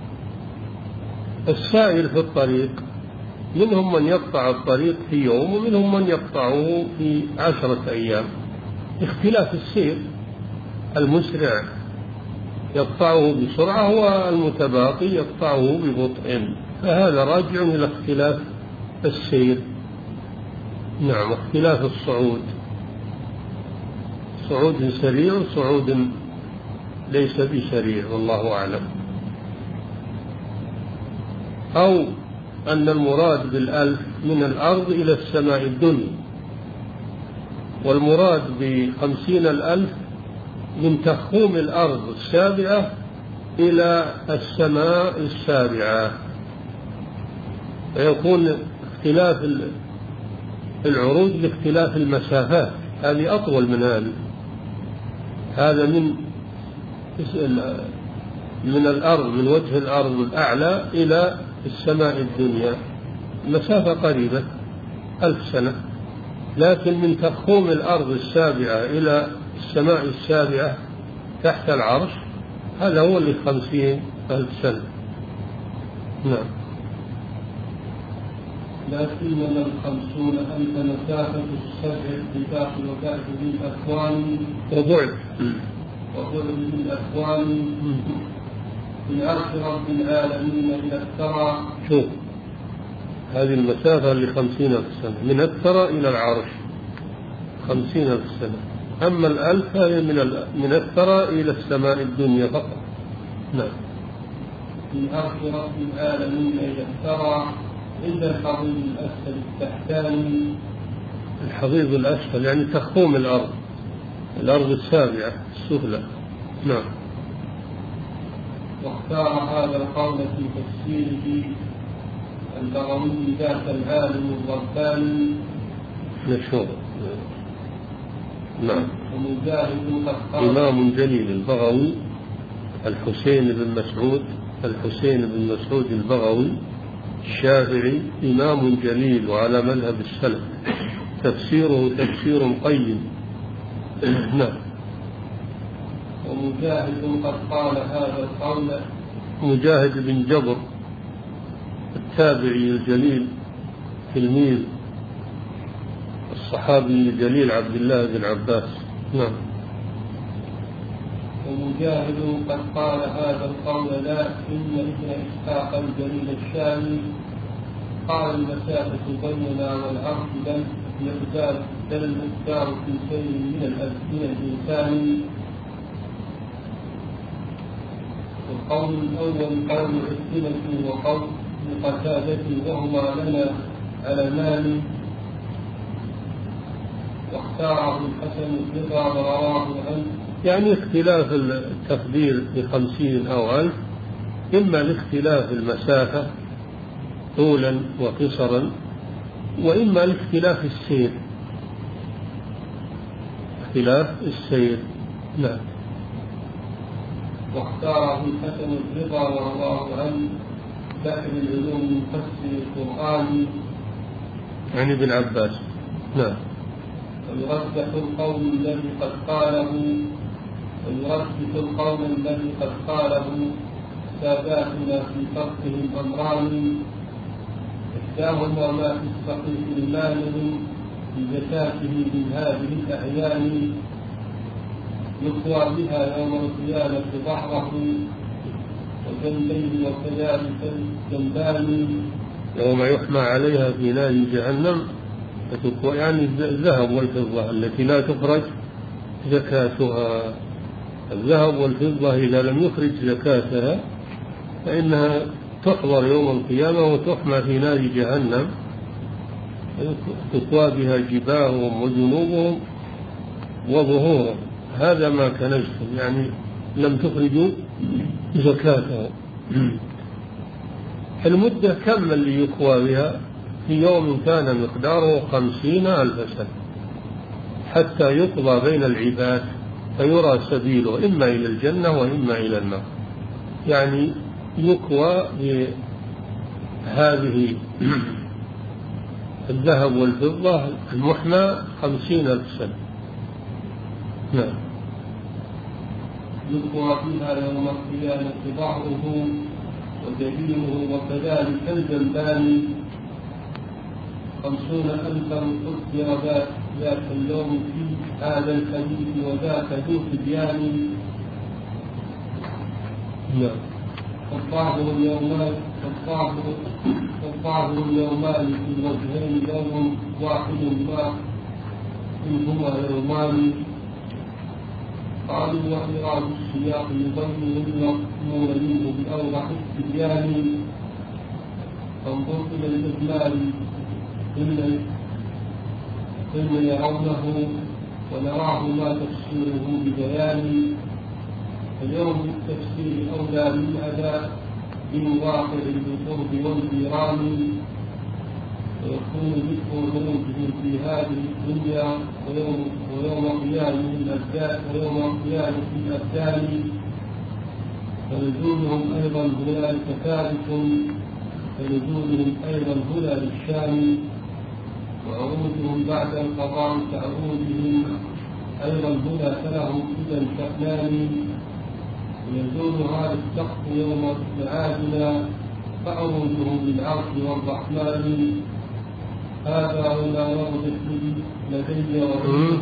السائر في الطريق منهم من يقطع الطريق في يوم ومنهم من يقطعه في عشرة أيام، اختلاف السير، المسرع يقطعه بسرعة والمتباقي يقطعه ببطء، فهذا راجع إلى اختلاف السير. نعم. اختلاف الصعود، صعود سريع وصعود ليس بسريع والله أعلم. أو أن المراد بالألف من الأرض إلى السماء الدنيا، والمراد بخمسين الألف من تخوم الأرض السابعة إلى السماء السابعة، فيكون اختلاف العروج لاختلاف المسافات، هذه أطول من هذه. هذا من من الأرض، من وجه الأرض الأعلى إلى السماء الدنيا مسافة قريبة ألف سنة، لكن من تخوم الأرض السابعة إلى السماء السابعة تحت العرش هذا هو اللي خمسين ألف سنة. نعم. لكنما الخمسون ألف مسافة السبع بداخل وبعد بالأكوان وبعد وبعد بالأكوان من عرش رب العالمين إلى الثرى. شوف هذه المسافة لخمسين ألف سنة، من الثرى إلى العرش خمسين ألف سنة، أما الألف هي من من الثرى إلى السماء الدنيا فقط. نعم. من عرش رب العالمين إلى الثرى عند الحضيض الأسفل التحتاني. الحضيض الأسفل يعني تخوم الأرض، الأرض السابعة السفلى. نعم. واختار هذا القول في تفسيره البغوي ذات العالم الرباني مشهور. نعم. ومجاهد إمام جليل البغوي الحسين بن مسعود الحسين بن مسعود البغوي الشافعي إمام جليل وعلى مذهب السلف، تفسيره تفسير قيم. نعم. ومجاهد قد قال هذا القول. مجاهد بن جبر التابعي الجليل تلميذ الصحابي الجليل عبد الله بن عباس. نعم. ومجاهد قد قال هذا القول لا إن ابن إسحاق الجليل الشامي قال المسافة بيننا والعرش بل مقدار بل المقدار في شيء من الإنسان. والقول الأول قول عكرمة وقول قتادة وهما لنا علمان واختاره الحسن الرضا ورواه عنه. يعني اختلاف التقدير بخمسين أو ألف إما لاختلاف المسافة طولا وقصرا وإما لاختلاف السير اختلاف السير. نعم. واختاره الحسن الرضا ورواه عنه سائر العلوم مفسر القرآن يعني ابن عباس. نعم. ويرجح القول الذي قد قاله ويرجح القول الذي قد قاله ساداتنا في فرقهم أمران إحداهما ما في الصحيح المانع بزكاته من هذه الأعيان يقوى بها يوم القيامة ظهره وجنبيه وكذلك الجنبان يوم يحمى عليها في نار جهنم فتقوى يعني الذهب والفضة التي لا تخرج زكاتها. الذهب والفضة إذا لم يخرج زكاتها فإنها تحضر يوم القيامة وتحمى في نار جهنم تقوى بها جباههم وجنوبهم وظهورهم. هذا ما كنزتم يعني لم تخرجوا زكاتها. المدة كم اللي يقوى بها؟ في يوم كان مقداره خمسين ألف سنة حتى يقضى بين العباد فيرى سبيله إما إلى الجنة وإما إلى النار. يعني يقوى بهذه الذهب والفضة المحمى خمسين ألف سنة. نعم. يقوى بها يوم القيامة ظهره وجبينه وكذلك الجنبان خمسون ألفا قدر ذات اليوم في هذا الحديث وذاك ذو تبيان. نعم. فالطاهر اليومان فالطاهر اليومان في الوجهين يوم واحد ما منهما يومان. قالوا وإراد السياق يبين المضمون منه بأوضح التبيان. فانظر إلى الإجمال ثم يرونه ونراه ما تفسيره ببيان. اليوم بالتفسير أولى من أداء بمواقع بالقرب والجيران ويكون ذكر ذنوبهم في هذه الدنيا ويوم ويوم قيامه الأبدان ويوم قيامه الأبدان. فنزولهم أيضا هنالك ثابت فنزولهم أيضا هنا للشام وعروضهم بعد القضاء كعروضهم أيضا هنا فلهم إذا شأنان. ويزول هذا السقف يوم معادنا فعروضهم للعرش والرحمن. هذا وما ورد لدي وعلمه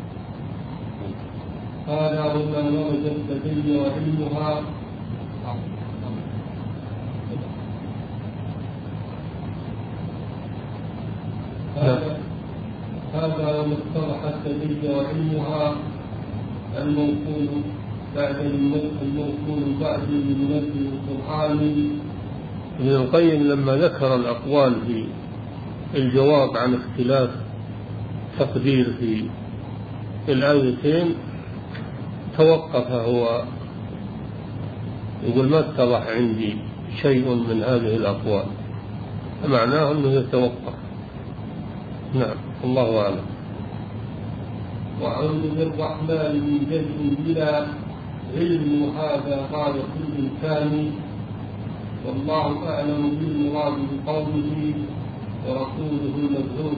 هذا وما ورد لدي وعلمها. هذا وما اقترحت لدي وعلمها الموصول بعد الموصول بعد المنزل القرآن. ابن القيم لما ذكر الأقوال في الجواب عن اختلاف تقدير في الآيتين توقف هو يقول ما اتضح عندي شيء من هذه الأقوال فمعناه أنه يتوقف. نعم. الله أعلم. وأعوذ بالرحمن من جد بلا علم هذا غاية الإمكان. والله أعلم بالمراد بقوله ورسوله المبعوث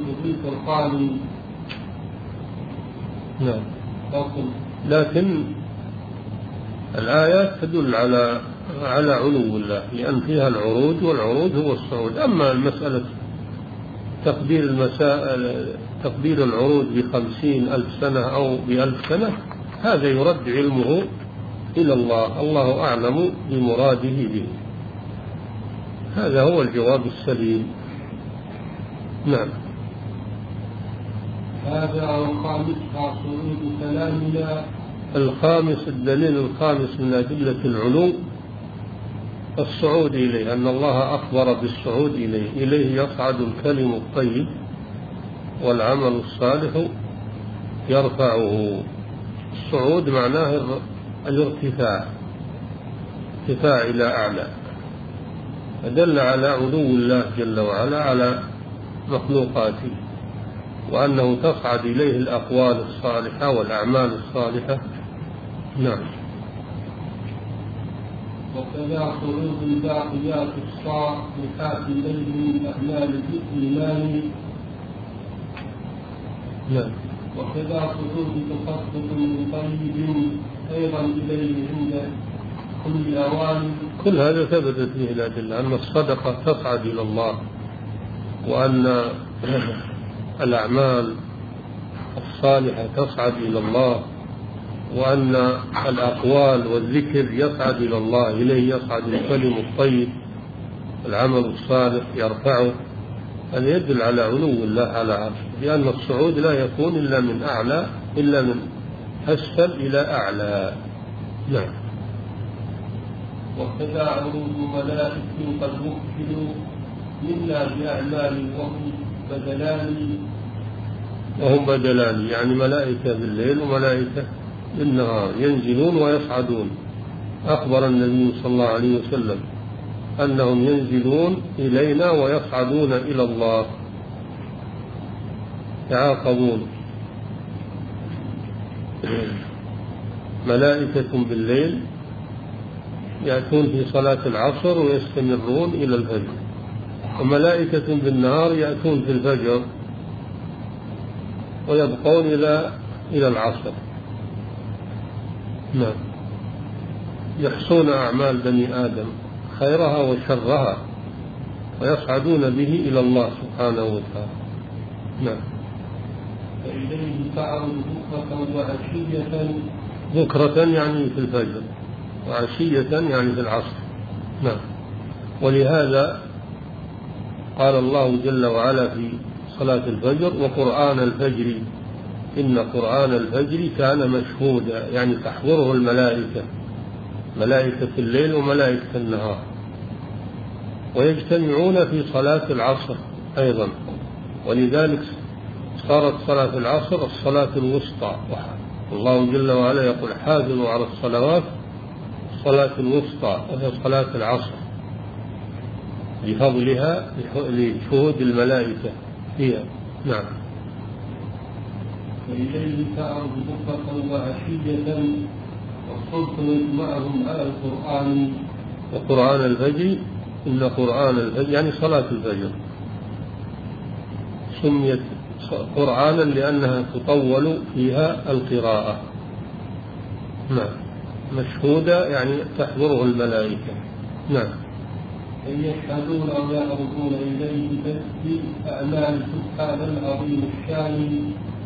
بالفرقان. نعم. لكن الآيات تدل على على علو الله، لأن فيها العروج، والعروج هو الصعود. أما المسألة تقدير المسائل تقدير العروج بخمسين ألف سنة أو بألف سنة، هذا يرد علمه إلى الله، الله أعلم بمراده به. هذا هو الجواب السليم. نعم. هذا الخامس صعود كلامنا. الخامس، الدليل الخامس من أدلة العلو الصعود إليه، أن الله أخبر بالصعود إليه. إليه يصعد الكلم الطيب والعمل الصالح يرفعه. الصعود معناه الارتفاع، ارتفاع إلى أعلى، فدل على علو الله جل وعلا على مخلوقاته، وأنه تصعد إليه الأقوال الصالحة والأعمال الصالحة. نعم. وكذا صعود الباقيات الصالحات إليه من أعمال الإيمان. نعم. وكذا صعود تخصص طيب أيضا إليه عند كل أوان. كل هذا ثبتت به الأدلة، أن الصدقة تصعد إلى الله، وأن الأعمال الصالحة تصعد إلى الله، وأن الأقوال والذكر يصعد إلى الله. إليه يصعد الكلم الطيب، العمل الصالح يرفعه. هذا يدل على علو الله على عرشه، لأن الصعود لا يكون إلا من أعلى، إلا من أسفل إلى أعلى. نعم. وكذا عروض ملائكة قد وكلوا منا بأعمال وهم بدلان. وهم بدلان يعني ملائكة بالليل وملائكة بالنهار، ينزلون ويصعدون. أخبر النبي صلى الله عليه وسلم أنهم ينزلون إلينا ويصعدون إلى الله، يعاقبون. ملائكة بالليل يأتون في صلاة العصر ويستمرون إلى الفجر، وملائكة بالنهار يأتون في الفجر ويبقون إلى إلى العصر. نعم. يحصون أعمال بني آدم خيرها وشرها ويصعدون به إلى الله سبحانه وتعالى. نعم. فإليه تعرض بكرة وعشية. بكرة يعني في الفجر، وعشية يعني في العصر. نعم. ولهذا قال الله جل وعلا في صلاة الفجر: وقرآن الفجر إن قرآن الفجر كان مشهودا، يعني تحضره الملائكة، ملائكة الليل وملائكة النهار، ويجتمعون في صلاة العصر أيضا. ولذلك صارت صلاة العصر الصلاة الوسطى. الله جل وعلا يقول: حافظوا على الصلوات الصلاة الوسطى، وهي صلاة العصر، لفضلها لشهود الملائكة فيها. نعم. فإليه تعرض بكرة وعشية والصبح يجمعهم على القرآن. وقرآن الفجر إن قرآن الفجر يعني صلاة الفجر سميت قرآنا لأنها تطول فيها القراءة. نعم. مشهودة يعني تحضره الملائكة. نعم. أن يشهدون أو يعرضون إليه بأعمال سبحان العظيم الشان.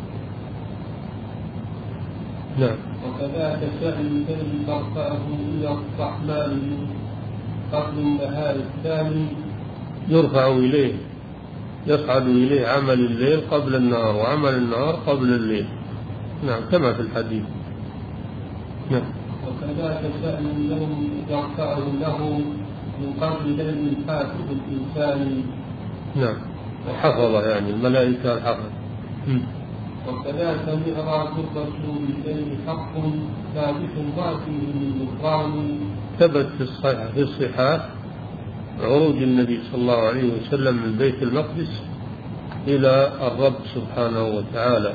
نعم. وكذاك سعي الذي ترفعه إلى الرحمن قبل النهار الثاني. يرفع إليه، يصعد إليه عمل الليل قبل النهار، وعمل النهار قبل الليل. نعم، كما في الحديث. نعم. وكذاك سعي لهم يرفعه له من قبل علم حافظ الإنسان. نعم. الحفظة يعني الملائكة الحفظ. وكذلك معراج الرسول إليه حق ثابت ما فيه من نكران. ثبت في الصحيح في الصحاح عروج النبي صلى الله عليه وسلم من بيت المقدس إلى الرب سبحانه وتعالى.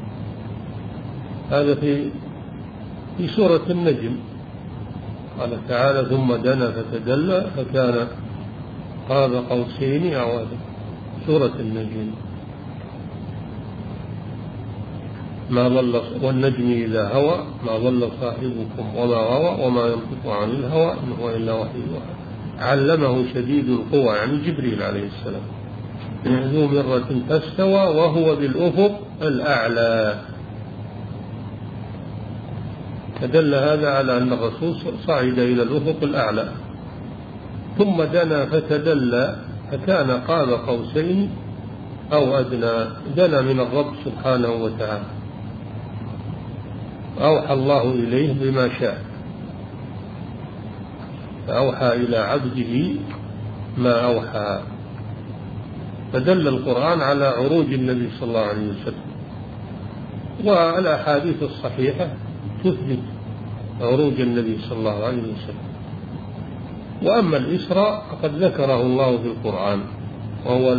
هذا في في سورة النجم، قال تعالى: ثم دنا فتدلى فكان قاب قوسين أو أدنى. سورة النجم. ما ضل والنجم إذا هوى ما ضل صاحبكم وما غوى وما ينطق عن الهوى إن هو إلا وحي يوحى. علمه شديد القوى يعني جبريل عليه السلام ذو مرة فاستوى وهو بالأفق الأعلى. فدل هذا على أن الرسول صعد إلى الأفق الأعلى ثم دنا فتدلى فكان قاب قوسين أو أدنى. دنا من الرب سبحانه وتعالى أوحى الله إليه بما شاء فأوحى إلى عبده ما أوحى. فدل القرآن على عروج النبي صلى الله عليه وسلم والأحاديث الصحيحة تثبت عروج النبي صلى الله عليه وسلم. وأما الإسراء فقد ذكره الله في القرآن وهو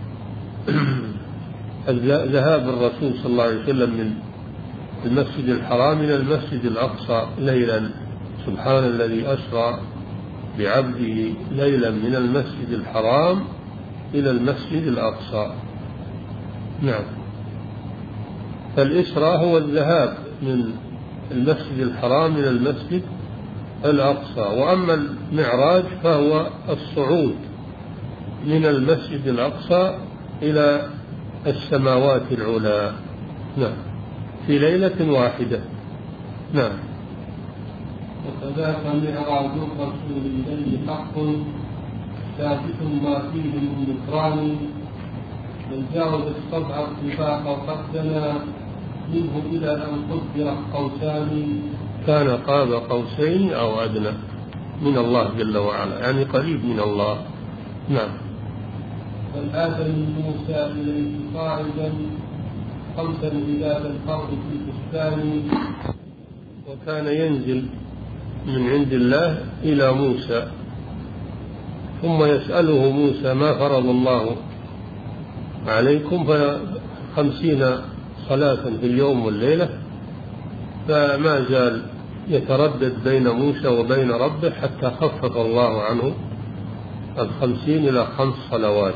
ذهاب الرسول صلى الله عليه وسلم من المسجد الحرام إلى المسجد الأقصى ليلا. سبحان الذي أسرى بعبده ليلا من المسجد الحرام إلى المسجد الأقصى. نعم. فالإسراء هو الذهاب من المسجد الحرام إلى المسجد الأقصى. وأما المعراج فهو الصعود من المسجد الأقصى إلى السماوات العلى. نعم. في ليلة واحدة. نعم. وكذاك معراج الرسول إليه حق ثابت ما فيه من نكران من جاوز السبع اتفاق وقدنا منه إلى أن قدر قوسان. كان قاب قوسين أو أدنى من الله جل وعلا يعني قريب من الله. نعم. فالآتى من موسى إليه صاعدا خمسا بذات الفرد في البستان. وكان ينزل من عند الله إلى موسى ثم يسأله موسى ما فرض الله عليكم فخمسين صلاة في اليوم والليلة. فما زال يتردد بين موسى وبين ربه حتى خفف الله عنه الخمسين إلى خمس صلوات.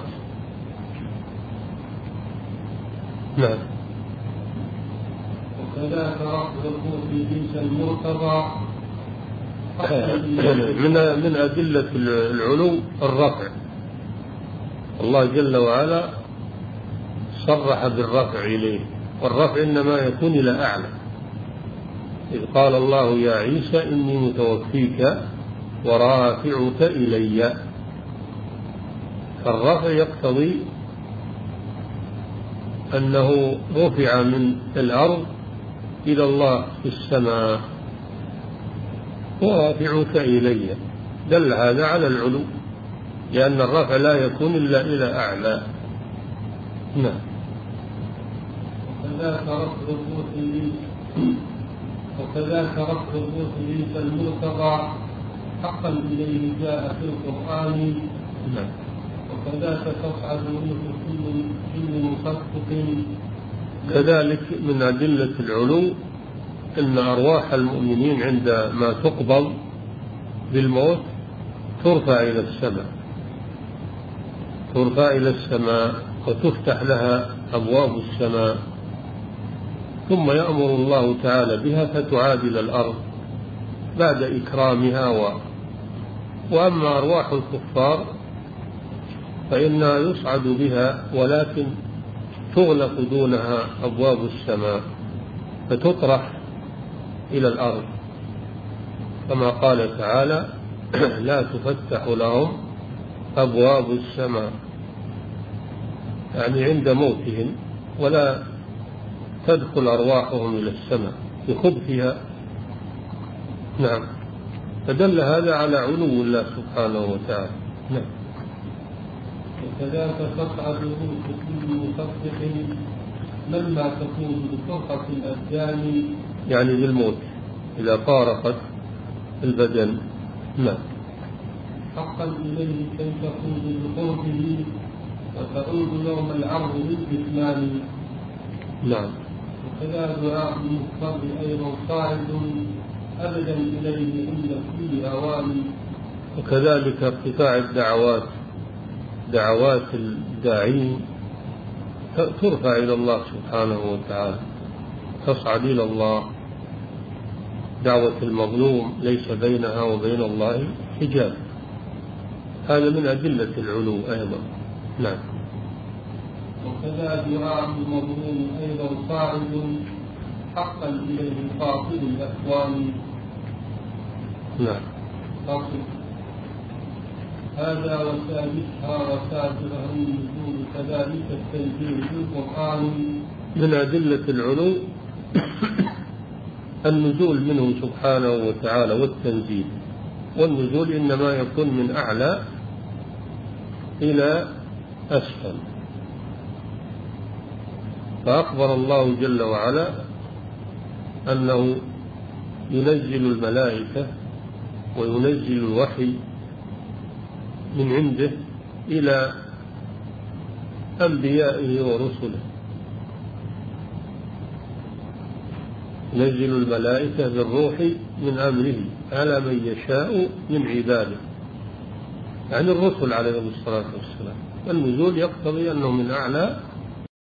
نعم. وكذلك رفضه في جنس المرتضى من من أدلة العلو الرفع. الله جل وعلا صرح بالرفع إليه والرفع إنما يكون إلى أعلى. إذ قال الله يا عيسى إني متوفيك ورافعك إلي. فالرفع يقتضي أنه رفع من الأرض إلى الله في السماء ورافعك إلي. دل هذا على العلو لأن الرفع لا يكون إلا إلى أعلى. نعم. وكذاك رفع الروح وكذاك رفع الروح ليس المرتضى حقا إليه جاء في القرآن. نعم. وكذاك تصعد روح كل مصدق. كذلك من أدلة العلو أن أرواح المؤمنين عندما تقبض بالموت ترفع إلى السماء ترفع إلى السماء وتفتح لها أبواب السماء ثم يأمر الله تعالى بها فتعاد إلى الأرض بعد إكرامها. و... وأما أرواح الكفار فإنها يصعد بها ولكن تغلق دونها أبواب السماء فتطرح إلى الأرض كما قال تعالى لا تفتح لهم أبواب السماء يعني عند موتهم ولا تدخل أرواحهم إلى السماء بخبثها. نعم. فدل هذا على علو الله سبحانه وتعالى. نعم. وكذلك تصعد روح كل مصدق لما تكون بفرقة الأبدان يعني بالموت إذا فارقت البدن. نعم. حقا إليه كي تكون بقربه وتعود يوم العرض للإثمان. نعم. وكذا دعاء المضطر أيضا صاعد أبدا إليه عند كل أوان. وكذلك ارتفاع الدعوات دعوات الداعين ترفع إلى الله سبحانه وتعالى تصعد إلى الله. دعوة المظلوم ليس بينها وبين الله حجاب، هذا من أدلة العلو أيضا. نعم. وكذا دعاء المظلوم أيضا صاعد حقا إليه فاصل الأكوان. نعم. فاصل هذا وسادسها وسادسها النزول كذلك التنزيل في القرآن. من أدلة العلو النزول منه سبحانه وتعالى والتنزيل، والنزول إنما يكون من أعلى إلى أسفل. فأخبر الله جل وعلا أنه ينزل الملائكة وينزل الوحي من عنده إلى أنبيائه ورسله. ينزل الملائكة بالروح من أمره على من يشاء من عباده، يعني الرسل عليهم الصلاة والسلام. النزول يقتضي أنه من أعلى